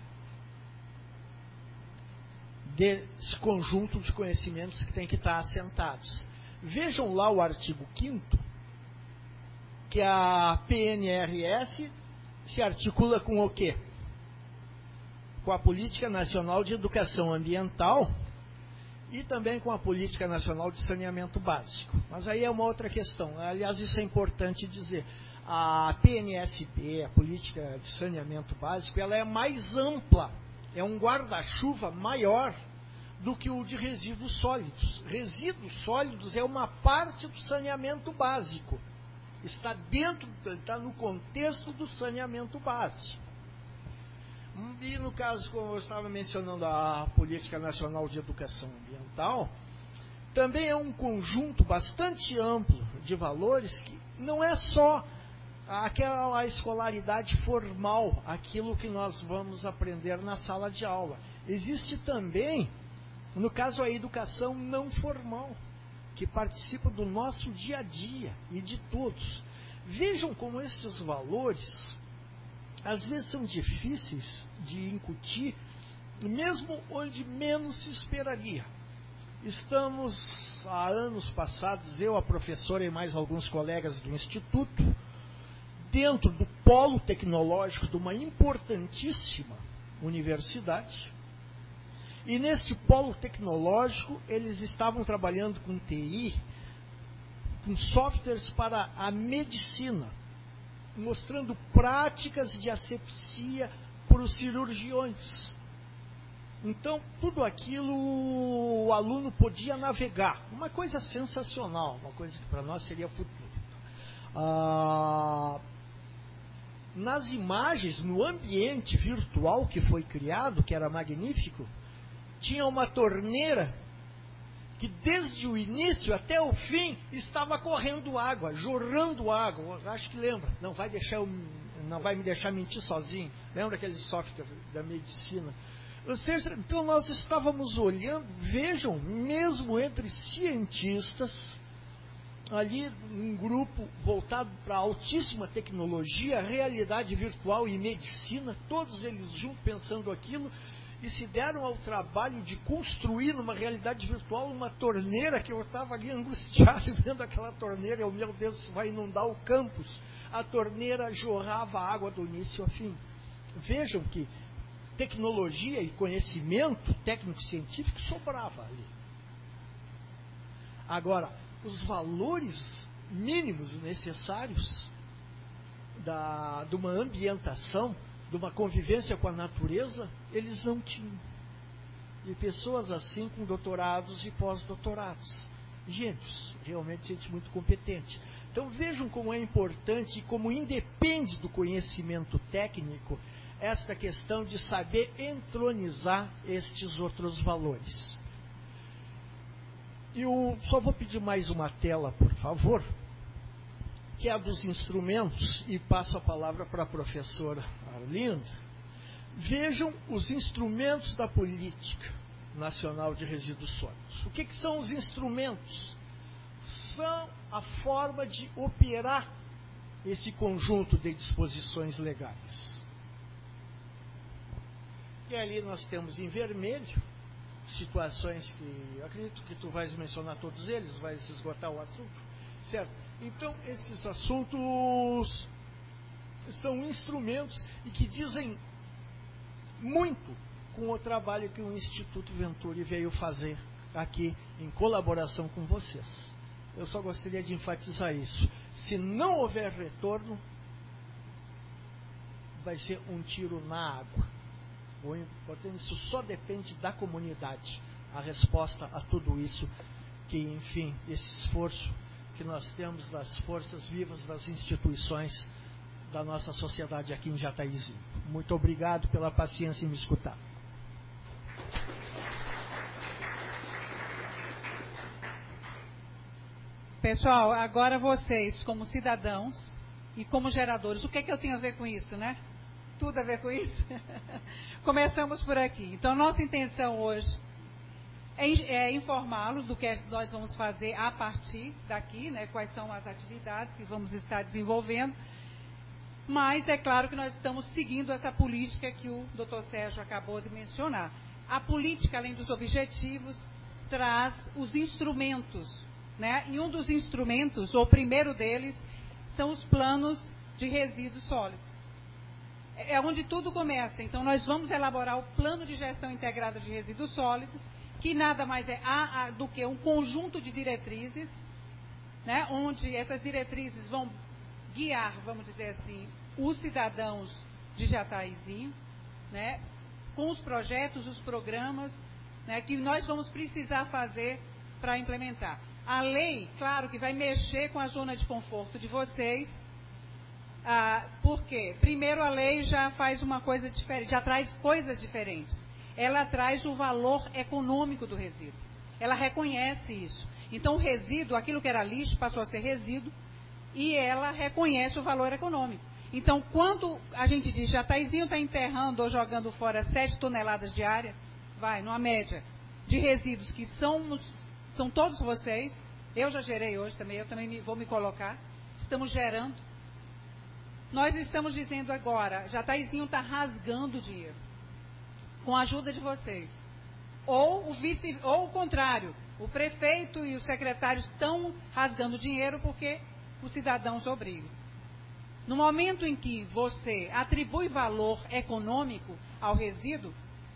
desse conjunto de conhecimentos que tem que estar assentados. Vejam lá o artigo quinto, que a P N R S se articula com o quê? Com a Política Nacional de Educação Ambiental e também com a Política Nacional de Saneamento Básico. Mas aí é uma outra questão. Aliás, isso é importante dizer. A P N S B, a Política de Saneamento Básico, ela é mais ampla, é um guarda-chuva maior do que o de resíduos sólidos. Resíduos sólidos é uma parte do saneamento básico. Está dentro, está no contexto do saneamento básico. E no caso, como eu estava mencionando, a Política Nacional de Educação Ambiental, também é um conjunto bastante amplo de valores que não é só aquela escolaridade formal, aquilo que nós vamos aprender na sala de aula. Existe também, no caso, a educação não formal, que participa do nosso dia a dia e de todos. Vejam como estes valores, às vezes, são difíceis de incutir, mesmo onde menos se esperaria. Estamos, há anos passados, eu, a professora e mais alguns colegas do Instituto, dentro do polo tecnológico de uma importantíssima universidade. E nesse polo tecnológico, eles estavam trabalhando com T I, com softwares para a medicina, mostrando práticas de asepsia para os cirurgiões. Então, tudo aquilo o aluno podia navegar. Uma coisa sensacional, uma coisa que para nós seria futuro. Ah, nas imagens, no ambiente virtual que foi criado, que era magnífico, tinha uma torneira que desde o início até o fim estava correndo água, jorrando água. Acho que lembra, não vai, deixar eu, não vai me deixar mentir sozinho. Lembra aquele software da medicina? Ou seja, então nós estávamos olhando, vejam, mesmo entre cientistas, ali um grupo voltado para altíssima tecnologia, realidade virtual e medicina, todos eles juntos pensando aquilo, e se deram ao trabalho de construir numa realidade virtual uma torneira, que eu estava ali angustiado vendo aquela torneira, eu, meu Deus, isso vai inundar o campus. A torneira jorrava água do início ao fim. Vejam que tecnologia e conhecimento técnico-científico sobrava ali. Agora, os valores mínimos necessários da, de uma ambientação, de uma convivência com a natureza, eles não tinham. E pessoas assim com doutorados e pós-doutorados. Gênios, realmente gente muito competente. Então vejam como é importante e como independe do conhecimento técnico esta questão de saber entronizar estes outros valores. E eu só vou pedir mais uma tela, por favor, que é a dos instrumentos, e passo a palavra para a professora Arlinda. Vejam os instrumentos da Política Nacional de Resíduos Sólidos. O que, que são os instrumentos? São a forma de operar esse conjunto de disposições legais. E ali nós temos em vermelho situações que, acredito que tu vais mencionar todos eles, vais esgotar o assunto, certo? Então, esses assuntos são instrumentos e que dizem muito com o trabalho que o Instituto Venturi veio fazer aqui, em colaboração com vocês. Eu só gostaria de enfatizar isso. Se não houver retorno, vai ser um tiro na água. Portanto, isso só depende da comunidade, a resposta a tudo isso, que, enfim, esse esforço que nós temos das forças vivas das instituições da nossa sociedade aqui em Jataizinho. Muito obrigado pela paciência em me escutar. Pessoal, agora vocês, como cidadãos e como geradores, o que é que eu tenho a ver com isso, né? tudo a ver com isso? Começamos por aqui. Então, nossa intenção hoje é, é informá-los do que nós vamos fazer a partir daqui, né, quais são as atividades que vamos estar desenvolvendo. Mas é claro que nós estamos seguindo essa política que o doutor Sérgio acabou de mencionar. A política, além dos objetivos, traz os instrumentos, né? E um dos instrumentos, ou o primeiro deles, são os planos de resíduos sólidos. É onde tudo começa. Então, nós vamos elaborar o plano de gestão integrada de resíduos sólidos, que nada mais é a, a, do que um conjunto de diretrizes, né? Onde essas diretrizes vão guiar, vamos dizer assim, os cidadãos de Jataizinho, né? Com os projetos, os programas, né, que nós vamos precisar fazer para implementar. A lei, claro, que vai mexer com a zona de conforto de vocês. Ah, por quê? Primeiro, a lei já faz uma coisa diferente, já traz coisas diferentes. Ela traz o valor econômico do resíduo. Ela reconhece isso. Então, o resíduo, aquilo que era lixo, passou a ser resíduo, e ela reconhece o valor econômico. Então, quando a gente diz, Jataizinho está enterrando ou jogando fora sete toneladas diárias, vai, numa média, de resíduos que são, são todos vocês, eu já gerei hoje também, eu também me, vou me colocar, estamos gerando. Nós estamos dizendo agora, Jataizinho está rasgando dinheiro, com a ajuda de vocês. Ou o, vice, ou o contrário, o prefeito e os secretários estão rasgando dinheiro porque os cidadãos obrigam. No momento em que você atribui valor econômico ao resíduo,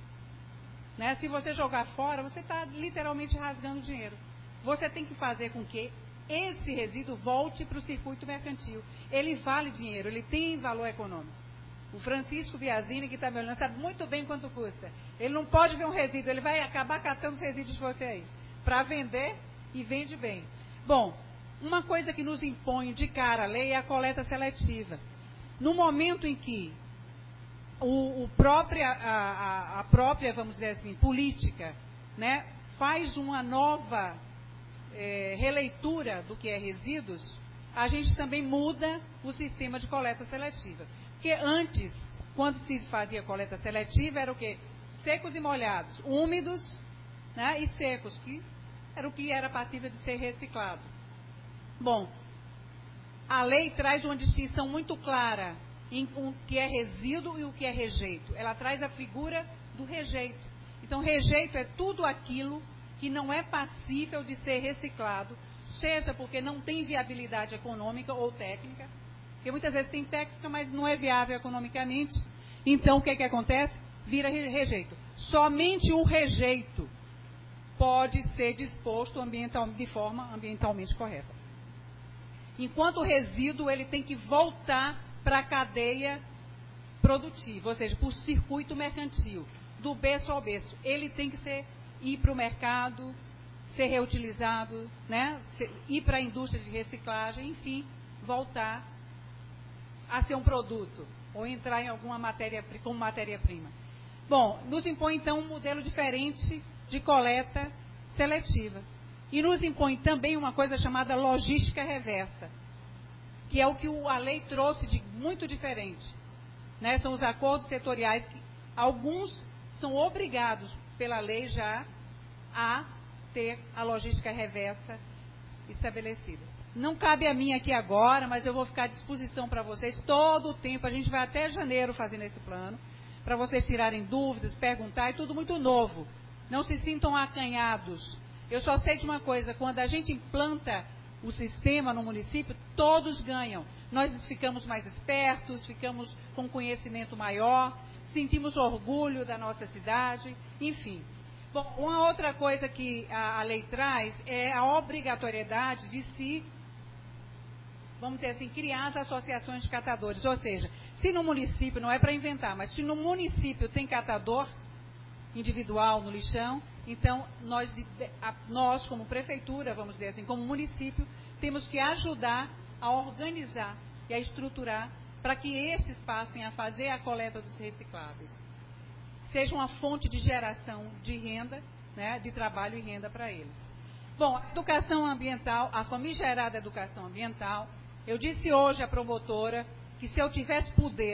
né, se você jogar fora, você está literalmente rasgando dinheiro. Você tem que fazer com que esse resíduo volte para o circuito mercantil. Ele vale dinheiro, ele tem valor econômico. O Francisco Biazini, que está me olhando, sabe muito bem quanto custa. Ele não pode ver um resíduo, ele vai acabar catando os resíduos de você aí, para vender, e vende bem. Bom, uma coisa que nos impõe de cara a lei é a coleta seletiva. No momento em que o, o própria, a, a, a própria, vamos dizer assim, política, né, faz uma nova é, releitura do que é resíduos, a gente também muda o sistema de coleta seletiva. Porque antes, quando se fazia coleta seletiva, era o quê? Secos e molhados, úmidos, né, e secos, que era o que era passível de ser reciclado. Bom, a lei traz uma distinção muito clara em o que é resíduo e o que é rejeito. Ela traz a figura do rejeito. Então, rejeito é tudo aquilo que não é passível de ser reciclado, seja porque não tem viabilidade econômica ou técnica, porque muitas vezes tem técnica, mas não é viável economicamente. Então, o que, que acontece? Vira rejeito. Somente o rejeito pode ser disposto ambiental, de forma ambientalmente correta. Enquanto o resíduo, ele tem que voltar para a cadeia produtiva, ou seja, para o circuito mercantil, do berço ao berço. Ele tem que ser, ir para o mercado, ser reutilizado, né? Ir para a indústria de reciclagem, enfim, voltar a ser um produto, ou entrar em alguma matéria, como matéria-prima. Bom, nos impõe então um modelo diferente de coleta seletiva. E nos impõe também uma coisa chamada logística reversa, que é o que a lei trouxe de muito diferente. Né? São os acordos setoriais, que alguns são obrigados pela lei já a ter a logística reversa estabelecida. Não cabe a mim aqui agora, mas eu vou ficar à disposição para vocês todo o tempo. A gente vai até janeiro fazendo esse plano, para vocês tirarem dúvidas, perguntar, é tudo muito novo. Não se sintam acanhados. Eu só sei de uma coisa, quando a gente implanta o sistema no município, todos ganham. Nós ficamos mais espertos, ficamos com conhecimento maior, sentimos orgulho da nossa cidade, enfim. Bom, uma outra coisa que a, a lei traz é a obrigatoriedade de se, vamos dizer assim, criar as associações de catadores. Ou seja, se no município, não é para inventar, mas se no município tem catador individual no lixão, então nós, nós como prefeitura, vamos dizer assim, como município, temos que ajudar a organizar e a estruturar para que estes passem a fazer a coleta dos recicláveis. Seja uma fonte de geração de renda, né, de trabalho e renda para eles. Bom, a educação ambiental, a famigerada educação ambiental, eu disse hoje à promotora que se eu tivesse poder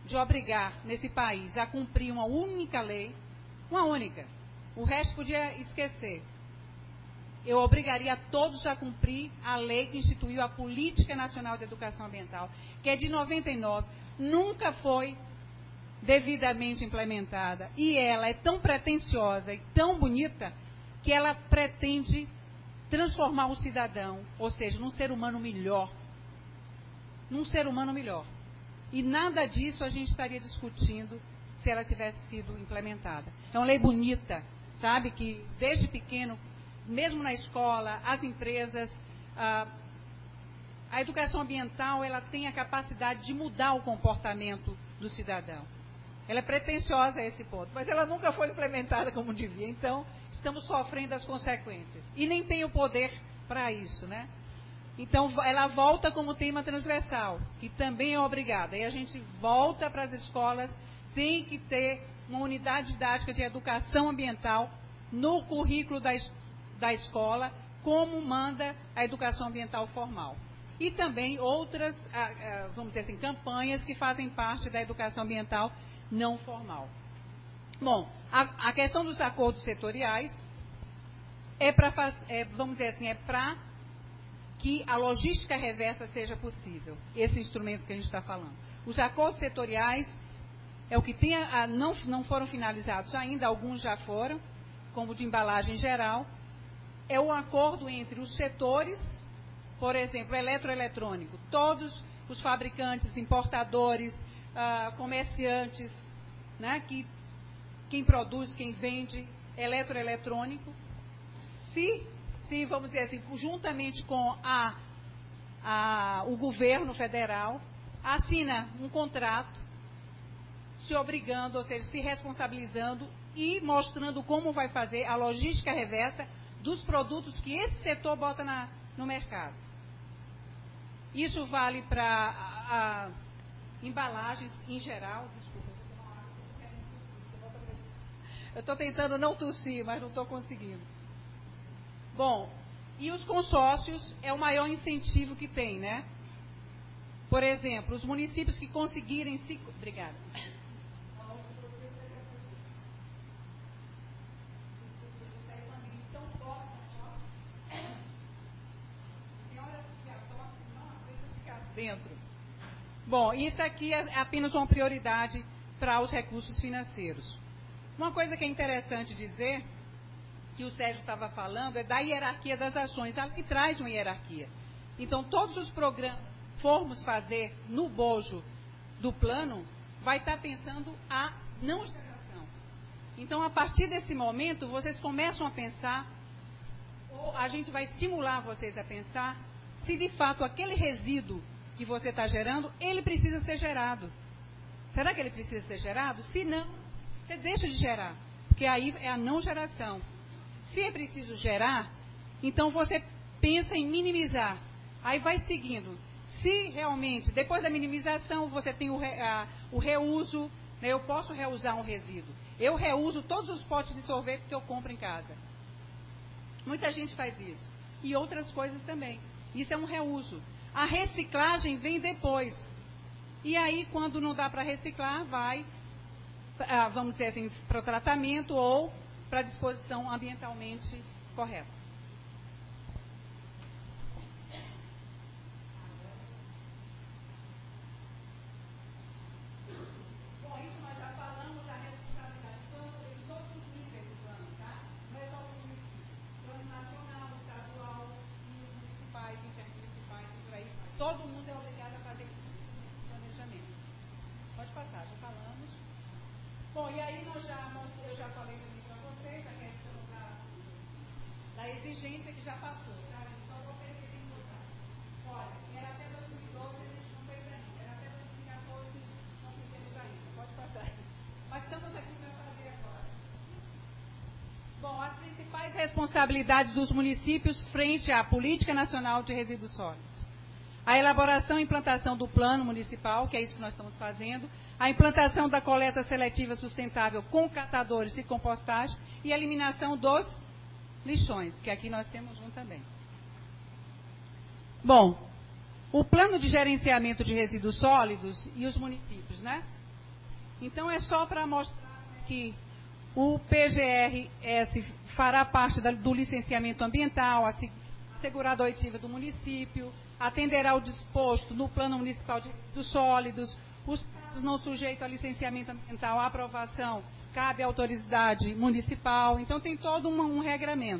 de obrigar nesse país a cumprir uma única lei, uma única, o resto podia esquecer. Eu obrigaria a todos a cumprir a lei que instituiu a Política Nacional de Educação Ambiental, que é de noventa e nove, nunca foi devidamente implementada. E ela é tão pretensiosa e tão bonita que ela pretende transformar o cidadão, ou seja, num ser humano melhor. Num ser humano melhor. E nada disso a gente estaria discutindo se ela tivesse sido implementada. É uma lei bonita, sabe, que desde pequeno, mesmo na escola, as empresas, a, a educação ambiental, ela tem a capacidade de mudar o comportamento do cidadão. Ela é pretensiosa a esse ponto, mas ela nunca foi implementada como devia, então estamos sofrendo as consequências. E nem tem o poder para isso, né? Então, ela volta como tema transversal, que também é obrigada. Aí a gente volta para as escolas, tem que ter uma unidade didática de educação ambiental no currículo da, da escola, como manda a educação ambiental formal. E também outras, vamos dizer assim, campanhas que fazem parte da educação ambiental não formal. Bom, a, a questão dos acordos setoriais é para, é, vamos dizer assim, é para que a logística reversa seja possível, esse instrumento que a gente está falando. Os acordos setoriais é o que tem a, a, não, não foram finalizados ainda, alguns já foram, como o de embalagem geral, é o acordo entre os setores, por exemplo, eletroeletrônico, todos os fabricantes, importadores, ah, comerciantes, né, que, quem produz, quem vende eletroeletrônico, se, se, vamos dizer assim, juntamente com a, a, o governo federal, assina um contrato se obrigando, ou seja, se responsabilizando e mostrando como vai fazer a logística reversa dos produtos que esse setor bota na, no mercado. Isso vale para embalagens em geral. Desculpa, eu estou tentando não tossir, mas não estou conseguindo. Bom, e os consórcios é o maior incentivo que tem, né? Por exemplo, os municípios que conseguirem se... Obrigada. Dentro. Bom, isso aqui é apenas uma prioridade para os recursos financeiros. Uma coisa que é interessante dizer, que o Sérgio estava falando, é da hierarquia das ações. Ela que traz uma hierarquia. Então, todos os programas que formos fazer no bojo do plano, vai estar pensando a não geração. Então, a partir desse momento, vocês começam a pensar, ou a gente vai estimular vocês a pensar, se de fato aquele resíduo que você está gerando, ele precisa ser gerado. Será que ele precisa ser gerado? Se não, você deixa de gerar, porque aí é a não geração. Se é preciso gerar, então você pensa em minimizar. Aí vai seguindo. Se realmente, depois da minimização, você tem o, re, a, o reuso, né, eu posso reusar um resíduo. Eu reuso todos os potes de sorvete que eu compro em casa. Muita gente faz isso. E outras coisas também. Isso é um reuso. A reciclagem vem depois. E aí, quando não dá para reciclar, vai, vamos dizer assim, para o tratamento ou para a disposição ambientalmente correta. Bom, isso nós já falamos da responsabilidade em todos os níveis do plano, tá? Não é só o município. Plano nacional, estadual, municipais, intermunicipais e por aí. Todo mundo é obrigado a fazer esse planejamento. Pode passar, já falamos. Bom, e aí nós já, eu já falei também para vocês a questão da, da exigência que já passou, tá? Só vou repetir em total. Olha, era até dois mil e doze, a gente não fez ainda. Era até dois mil e quatorze, não fizemos ainda. Pode passar. Mas estamos aqui para fazer agora. Bom, as principais responsabilidades dos municípios frente à Política Nacional de Resíduos Sólidos. A elaboração e implantação do plano municipal, que é isso que nós estamos fazendo, a implantação da coleta seletiva sustentável com catadores e compostagem e a eliminação dos lixões, que aqui nós temos um também. Bom, o plano de gerenciamento de resíduos sólidos e os municípios, né? Então, é só para mostrar que o P G R S fará parte do licenciamento ambiental, a seguradora ativa do município, atenderá o disposto no Plano Municipal de Resíduos Sólidos, os casos não sujeitos a licenciamento ambiental, a aprovação, cabe à autoridade municipal. Então, tem todo um, um regramento.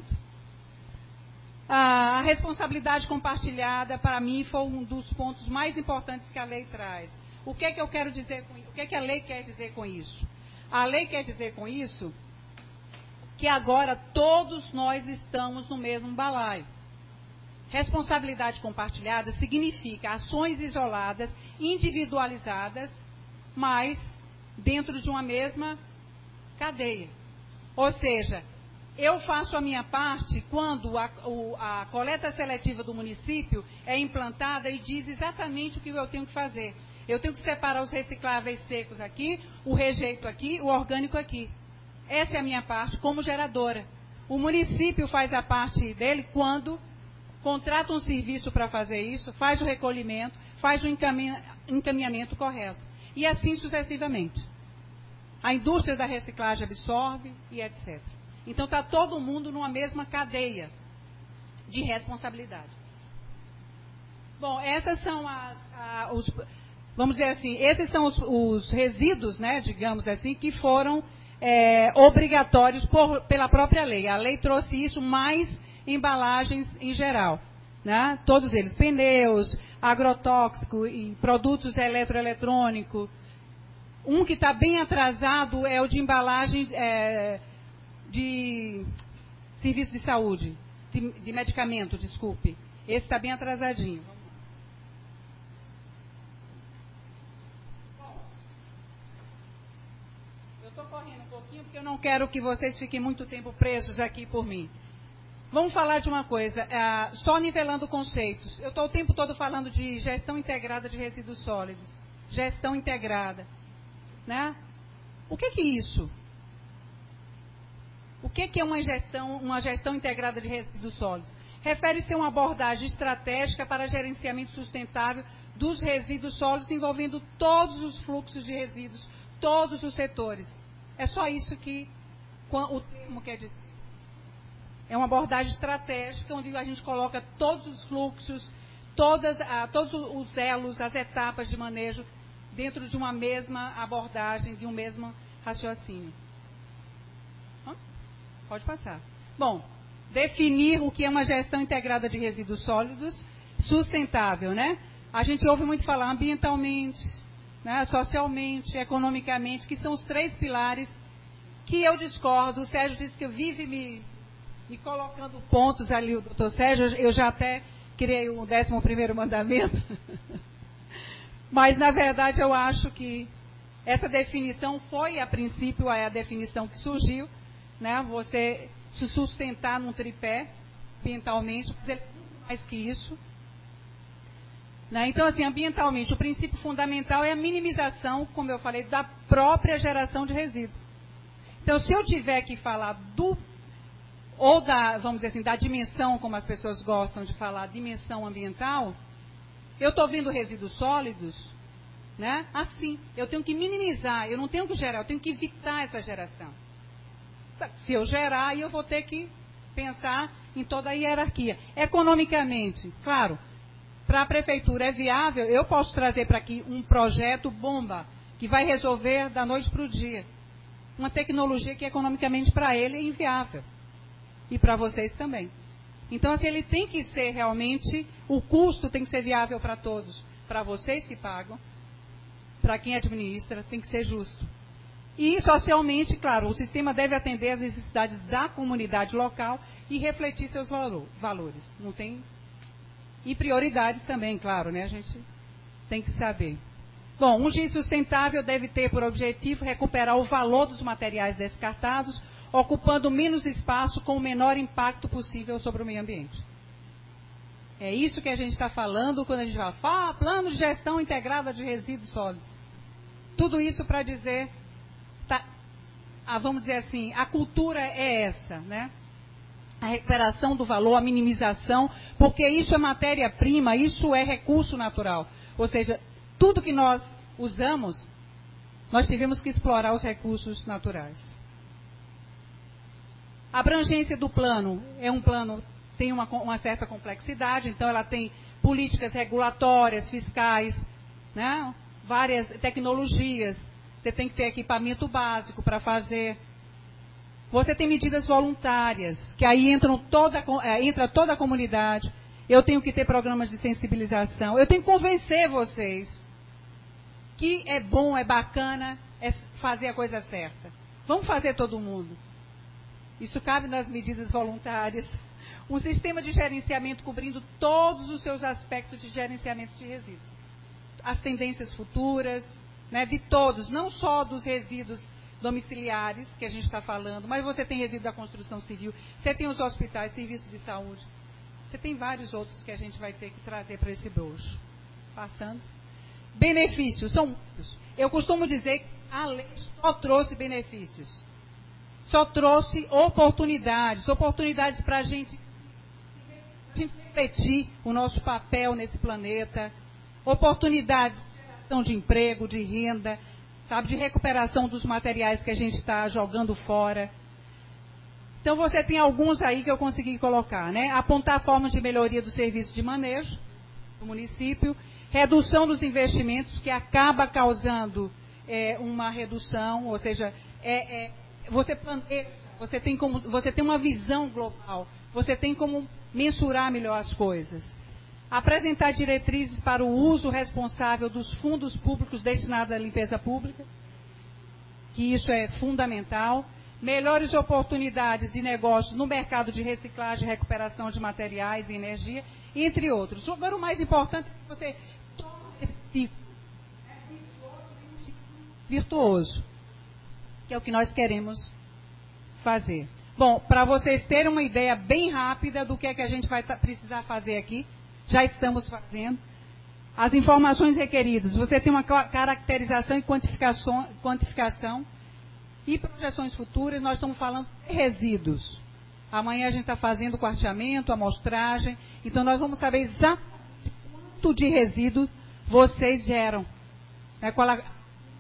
A responsabilidade compartilhada, para mim, foi um dos pontos mais importantes que a lei traz. O que é que eu quero dizer com isso? O que é que a lei quer dizer com isso? A lei quer dizer com isso que agora todos nós estamos no mesmo balaio. Responsabilidade compartilhada significa ações isoladas, individualizadas, mas dentro de uma mesma cadeia. Ou seja, eu faço a minha parte quando a, o, a coleta seletiva do município é implantada e diz exatamente o que eu tenho que fazer. Eu tenho que separar os recicláveis secos aqui, o rejeito aqui, o orgânico aqui. Essa é a minha parte como geradora. O município faz a parte dele quando contrata um serviço para fazer isso, faz o recolhimento, faz o encaminha, encaminhamento correto. E assim sucessivamente. A indústria da reciclagem absorve e etcétera. Então está todo mundo numa mesma cadeia de responsabilidade. Bom, essas são as, a, os, vamos dizer assim, esses são os, os resíduos, né, digamos assim, que foram é, obrigatórios por, pela própria lei. A lei trouxe isso, mais embalagens em geral, né? Todos eles, pneus, agrotóxico e produtos eletroeletrônicos. Um que está bem atrasado é o de embalagem é, de serviço de saúde, de, de medicamento, desculpe. Esse está bem atrasadinho. Bom, eu estou correndo um pouquinho porque eu não quero que vocês fiquem muito tempo presos aqui por mim. Vamos falar de uma coisa, uh, só nivelando conceitos. Eu estou o tempo todo falando de gestão integrada de resíduos sólidos. Gestão integrada. Né? O que, que é isso? O que, que é uma gestão, uma gestão integrada de resíduos sólidos? Refere-se a uma abordagem estratégica para gerenciamento sustentável dos resíduos sólidos, envolvendo todos os fluxos de resíduos, todos os setores. É só isso que o termo quer dizer. É uma abordagem estratégica onde a gente coloca todos os fluxos, todas, ah, todos os elos, as etapas de manejo dentro de uma mesma abordagem, de um mesmo raciocínio. Hã? Pode passar. Bom, definir o que é uma gestão integrada de resíduos sólidos sustentável, né? A gente ouve muito falar ambientalmente, né, socialmente, economicamente, que são os três pilares que eu discordo. O Sérgio disse que vive me... E colocando pontos ali, o doutor Sérgio, eu já até criei o décimo primeiro mandamento. Mas, na verdade, eu acho que essa definição foi, a princípio, a definição que surgiu, né? Você se sustentar num tripé, ambientalmente, mas ele é muito mais que isso. Né? Então, assim, ambientalmente, o princípio fundamental é a minimização, como eu falei, da própria geração de resíduos. Então, se eu tiver que falar do ou da, vamos dizer assim, da dimensão, como as pessoas gostam de falar, dimensão ambiental, eu estou vendo resíduos sólidos, né? Assim, eu tenho que minimizar, eu não tenho que gerar, eu tenho que evitar essa geração. Se eu gerar, eu vou ter que pensar em toda a hierarquia. Economicamente, claro, para a prefeitura é viável, eu posso trazer para aqui um projeto bomba, que vai resolver da noite para o dia. Uma tecnologia que economicamente para ele é inviável. E para vocês também. Então, assim, ele tem que ser realmente, o custo tem que ser viável para todos. Para vocês que pagam, para quem administra, tem que ser justo. E, socialmente, claro, o sistema deve atender às necessidades da comunidade local e refletir seus valores. Não tem... E prioridades também, claro, né? A gente tem que saber. Bom, um G I sustentável deve ter por objetivo recuperar o valor dos materiais descartados, ocupando menos espaço com o menor impacto possível sobre o meio ambiente. É isso que a gente está falando quando a gente fala, ah, plano de gestão integrada de resíduos sólidos. Tudo isso para dizer, tá, ah, vamos dizer assim, a cultura é essa, né? A recuperação do valor, a minimização, porque isso é matéria-prima, isso é recurso natural. Ou seja, tudo que nós usamos nós tivemos que explorar os recursos naturais. A abrangência do plano é um plano, tem uma, uma certa complexidade, então ela tem políticas regulatórias, fiscais, né? Várias tecnologias, você tem que ter equipamento básico para fazer. Você tem medidas voluntárias, que aí entram toda, entra toda a comunidade. Eu tenho que ter programas de sensibilização. Eu tenho que convencer vocês que é bom, é bacana, é fazer a coisa certa. Vamos fazer todo mundo. Isso cabe nas medidas voluntárias. Um sistema de gerenciamento cobrindo todos os seus aspectos de gerenciamento de resíduos. As tendências futuras, né, de todos, não só dos resíduos domiciliares, que a gente está falando, mas você tem resíduo da construção civil, você tem os hospitais, serviços de saúde, você tem vários outros que a gente vai ter que trazer para esse broxo. Passando. Benefícios, são muitos. Eu costumo dizer que a lei só trouxe benefícios. Só trouxe oportunidades, oportunidades para a gente, a gente refletir o nosso papel nesse planeta, oportunidades de emprego, de renda, sabe, de recuperação dos materiais que a gente está jogando fora. Então você tem alguns aí que eu consegui colocar, né? Apontar formas de melhoria do serviço de manejo do município, redução dos investimentos, que acaba causando é, uma redução, ou seja, é, é, você planeja, você tem, como, você tem uma visão global, você tem como mensurar melhor as coisas. Apresentar diretrizes para o uso responsável dos fundos públicos destinados à limpeza pública, que isso é fundamental. Melhores oportunidades de negócio no mercado de reciclagem, recuperação de materiais e energia, entre outros. Agora, o mais importante é que você tome esse tipo virtuoso, que é o que nós queremos fazer. Bom, para vocês terem uma ideia bem rápida do que é que a gente vai precisar fazer aqui, já estamos fazendo. As informações requeridas, você tem uma caracterização e quantificação, quantificação e projeções futuras. Nós estamos falando de resíduos. Amanhã a gente está fazendo quarteamento, amostragem, então nós vamos saber exatamente quanto de resíduo vocês geram. Né, qual a...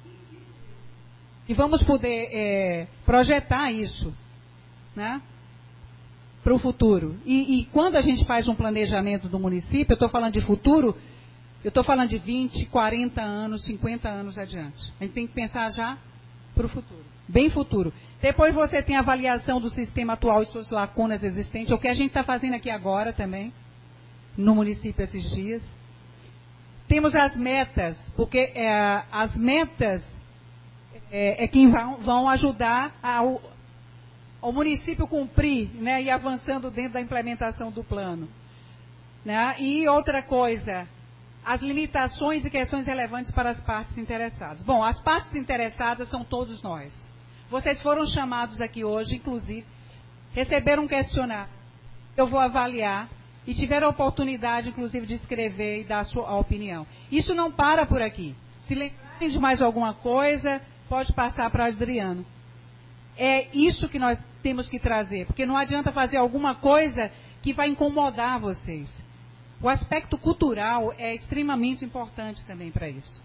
E vamos poder é, projetar isso, né, para o futuro. E, e quando a gente faz um planejamento do município, eu estou falando de futuro, eu estou falando de vinte, quarenta anos, cinquenta anos adiante. A gente tem que pensar já para o futuro, bem futuro. Depois você tem a avaliação do sistema atual e suas lacunas existentes, o que a gente está fazendo aqui agora também, no município esses dias. Temos as metas, porque é, as metas é, é quem vão, vão ajudar ao, ao município cumprir, né, e avançando dentro da implementação do plano. Né? E outra coisa, as limitações e questões relevantes para as partes interessadas. Bom, as partes interessadas são todos nós. Vocês foram chamados aqui hoje, inclusive, receberam um questionário. Eu vou avaliar e tiveram a oportunidade, inclusive, de escrever e dar a sua a opinião. Isso não para por aqui. Se lembrarem de mais alguma coisa, pode passar para o Adriano. É isso que nós temos que trazer, porque não adianta fazer alguma coisa que vai incomodar vocês. O aspecto cultural é extremamente importante também para isso.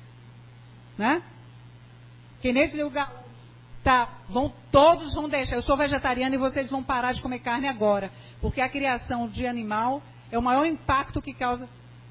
Né? Que nem dizer o gaúcho, tá, vão, todos vão deixar, eu sou vegetariana e vocês vão parar de comer carne agora, porque a criação de animal é o maior impacto que causa.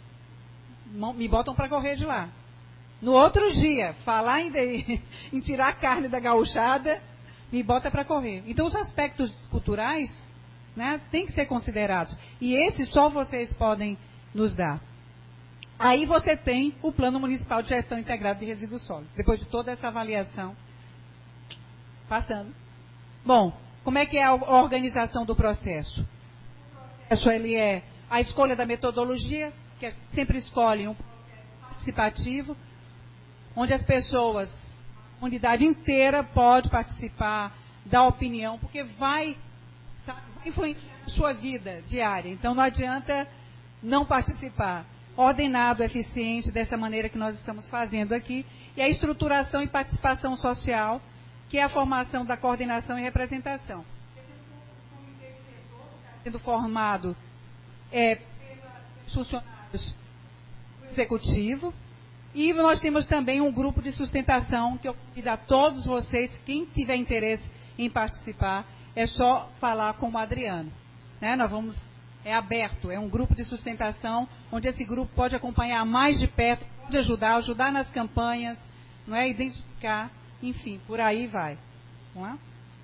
Me botam para correr de lá. No outro dia, falar em, de, em tirar a carne da gauchada, me bota para correr. Então os aspectos culturais, né, tem que ser considerados. E esses só vocês podem nos dar. Aí você tem o Plano Municipal de Gestão Integrada de Resíduos Sólidos. Depois de toda essa avaliação. Passando. Bom, como é que é a organização do processo? O processo ele é a escolha da metodologia, que é, sempre escolhem um processo participativo, onde as pessoas, a unidade inteira pode participar, dar opinião, porque vai, sabe, vai influenciar a sua vida diária. Então não adianta não participar. Ordenado, eficiente, dessa maneira que nós estamos fazendo aqui. E a estruturação e participação social, que é a formação da coordenação e representação. O comitê de setor está sendo formado é, pelos funcionários do executivo, E nós temos também um grupo de sustentação que eu convido a todos vocês, quem tiver interesse em participar, é só falar com o Adriano. Né? Nós vamos, é aberto, é um grupo de sustentação, onde esse grupo pode acompanhar mais de perto, pode ajudar, ajudar nas campanhas, não é? Identificar, enfim, por aí vai. Não é?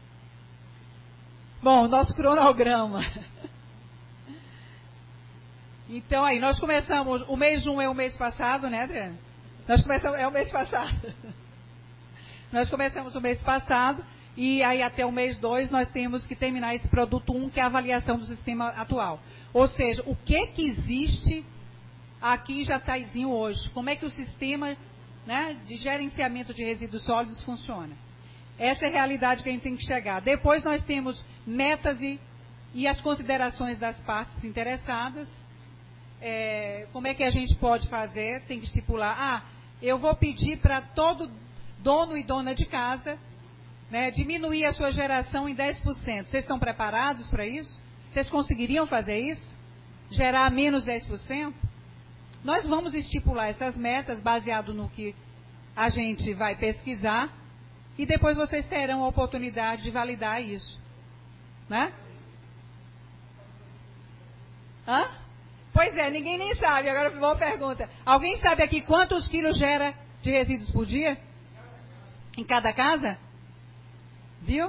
Bom, nosso cronograma. Então aí, nós começamos, o mês um é o mês passado, né, Adriana? Nós começamos, é o mês passado. Nós começamos o mês passado e aí até o mês dois nós temos que terminar esse produto um, que é a avaliação do sistema atual. Ou seja, o que que existe aqui em Jataizinho hoje? Como é que o sistema, né, de gerenciamento de resíduos sólidos funciona? Essa é a realidade que a gente tem que chegar. Depois nós temos metas e, e as considerações das partes interessadas. É, como é que a gente pode fazer? Tem que estipular, ah, eu vou pedir para todo dono e dona de casa, né, diminuir a sua geração em dez por cento. Vocês estão preparados para isso? Vocês conseguiriam fazer isso? Gerar menos dez por cento? Nós vamos estipular essas metas baseado no que a gente vai pesquisar e depois vocês terão a oportunidade de validar isso. Né? Hã? Pois é, ninguém nem sabe. Agora, boa pergunta. Alguém sabe aqui quantos quilos gera de resíduos por dia? Em cada casa? Viu?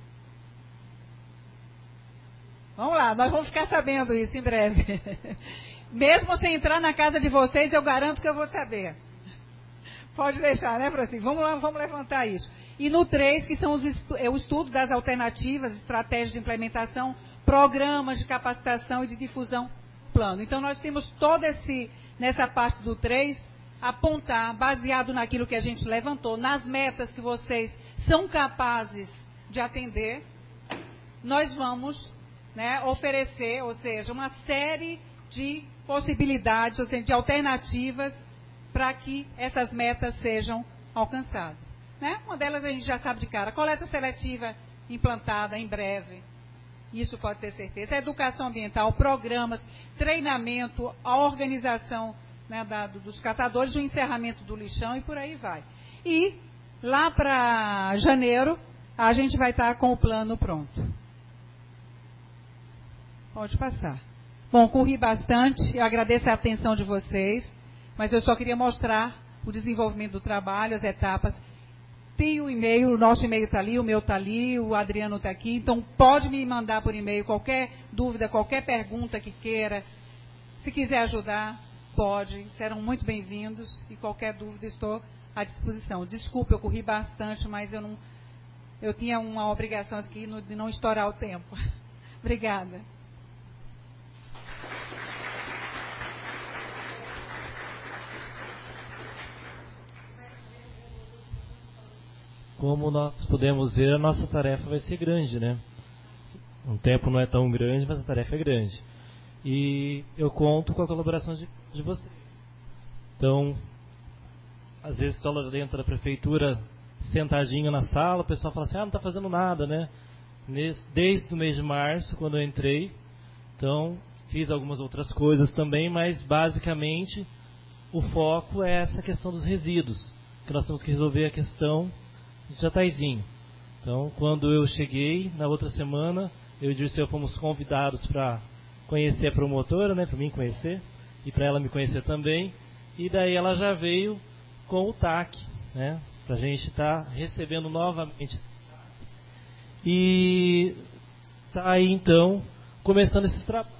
Vamos lá, nós vamos ficar sabendo isso em breve. Mesmo sem entrar na casa de vocês, eu garanto que eu vou saber. Pode deixar, né, Francisco? Vamos lá, vamos levantar isso. E no três, que são os estu é o estudo das alternativas, estratégias de implementação, programas de capacitação e de difusão plano. Então, nós temos todo esse, nessa parte do três, apontar, baseado naquilo que a gente levantou, nas metas que vocês são capazes de atender, nós vamos, né, oferecer, ou seja, uma série de possibilidades, ou seja, de alternativas para que essas metas sejam alcançadas. Né? Uma delas a gente já sabe de cara, coleta seletiva implantada em breve. Isso pode ter certeza. Educação ambiental, programas, treinamento, a organização, né, da, dos catadores, o encerramento do lixão e por aí vai. E lá para janeiro, a gente vai estar com o plano pronto. Pode passar. Bom, corri bastante, eu agradeço a atenção de vocês, mas eu só queria mostrar o desenvolvimento do trabalho, as etapas. Tem o e-mail, o nosso e-mail está ali, o meu está ali, o Adriano está aqui, então pode me mandar por e-mail qualquer dúvida, qualquer pergunta que queira. Se quiser ajudar, pode, serão muito bem-vindos e qualquer dúvida estou à disposição. Desculpe, eu corri bastante, mas eu não, eu tinha uma obrigação aqui de não estourar o tempo. Obrigada. Como nós podemos ver, a nossa tarefa vai ser grande, né? O tempo não é tão grande, mas a tarefa é grande. E eu conto com a colaboração de, de vocês. Então, às vezes estou lá dentro da prefeitura, sentadinho na sala, o pessoal fala assim, ah, não está fazendo nada, né? Desde o mês de março, quando eu entrei, então fiz algumas outras coisas também, mas basicamente o foco é essa questão dos resíduos, que nós temos que resolver a questão de Jataizinho. Então, quando eu cheguei, na outra semana, eu e o Dirceu fomos convidados para conhecer a promotora, né, para mim conhecer, e para ela me conhecer também, e daí ela já veio com o T A C, né, para a gente estar tá recebendo novamente. E tá aí, então, começando esses trabalhos.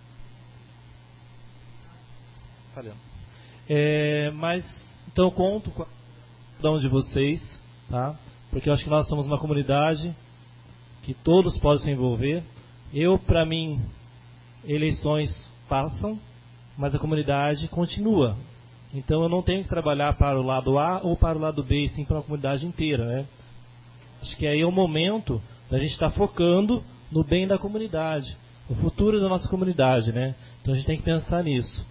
Falhando. É, mas, então, eu conto com cada um de vocês, tá? Porque eu acho que nós somos uma comunidade que todos podem se envolver. Eu, para mim, eleições passam, mas a comunidade continua. Então eu não tenho que trabalhar para o lado A ou para o lado B, sim para a comunidade inteira, né? Acho que aí é o momento da gente estar focando no bem da comunidade, o futuro da nossa comunidade, né? Então a gente tem que pensar nisso.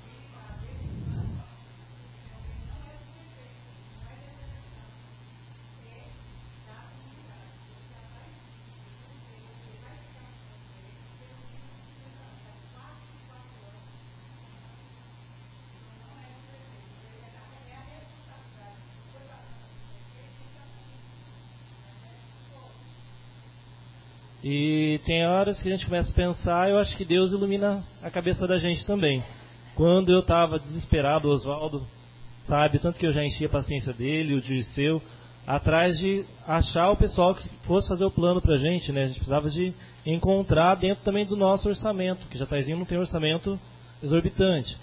E tem horas que a gente começa a pensar, eu acho que Deus ilumina a cabeça da gente também. Quando eu estava desesperado, o Oswaldo sabe, tanto que eu já enchi a paciência dele, o Dirceu, atrás de achar o pessoal que fosse fazer o plano pra gente, né? A gente precisava de encontrar dentro também do nosso orçamento, que Jataizinho não tem orçamento exorbitante.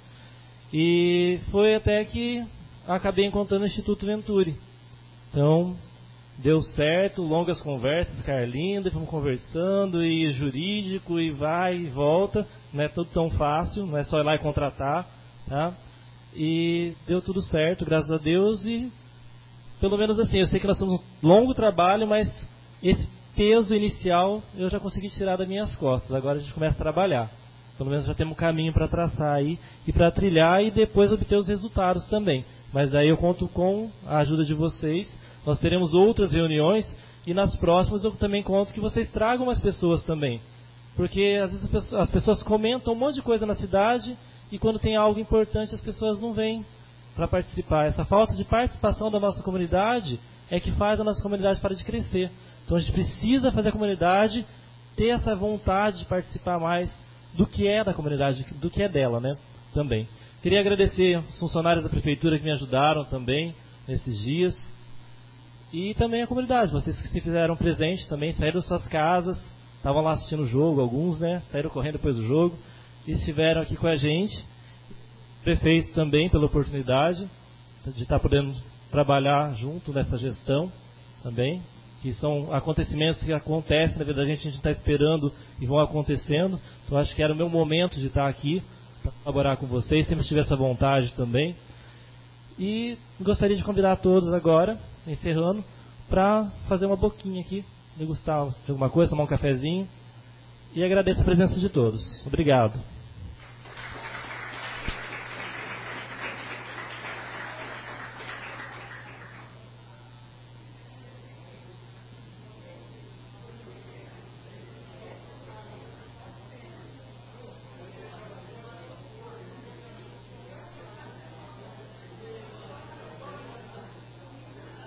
E foi até que acabei encontrando o Instituto Venturi. Então, deu certo, longas conversas com a Arlinda, fomos conversando, e jurídico, e vai e volta, não é tudo tão fácil, não é só ir lá e contratar, tá? E deu tudo certo, graças a Deus, e pelo menos assim, eu sei que nós temos um longo trabalho, mas esse peso inicial eu já consegui tirar das minhas costas, agora a gente começa a trabalhar. Pelo menos já temos um caminho para traçar aí, e para trilhar, e depois obter os resultados também. Mas daí eu conto com a ajuda de vocês. Nós teremos outras reuniões, e nas próximas eu também conto que vocês tragam mais pessoas também. Porque às vezes as pessoas, as pessoas comentam um monte de coisa na cidade, e quando tem algo importante as pessoas não vêm para participar. Essa falta de participação da nossa comunidade é que faz a nossa comunidade parar de crescer. Então a gente precisa fazer a comunidade ter essa vontade de participar mais do que é da comunidade, do que é dela, né? Também. Queria agradecer os funcionários da prefeitura que me ajudaram também nesses dias. E também a comunidade, vocês que se fizeram presente também, saíram das suas casas, estavam lá assistindo o jogo, alguns, né? Saíram correndo depois do jogo e estiveram aqui com a gente. Prefeito também pela oportunidade de estar podendo trabalhar junto nessa gestão também, que são acontecimentos que acontecem, na verdade a gente está esperando e vão acontecendo. Então acho que era o meu momento de estar aqui para colaborar com vocês, sempre tive essa vontade também. E gostaria de convidar a todos agora, encerrando, para fazer uma boquinha aqui, degustar de alguma coisa, tomar um cafezinho. E agradeço a presença de todos. Obrigado.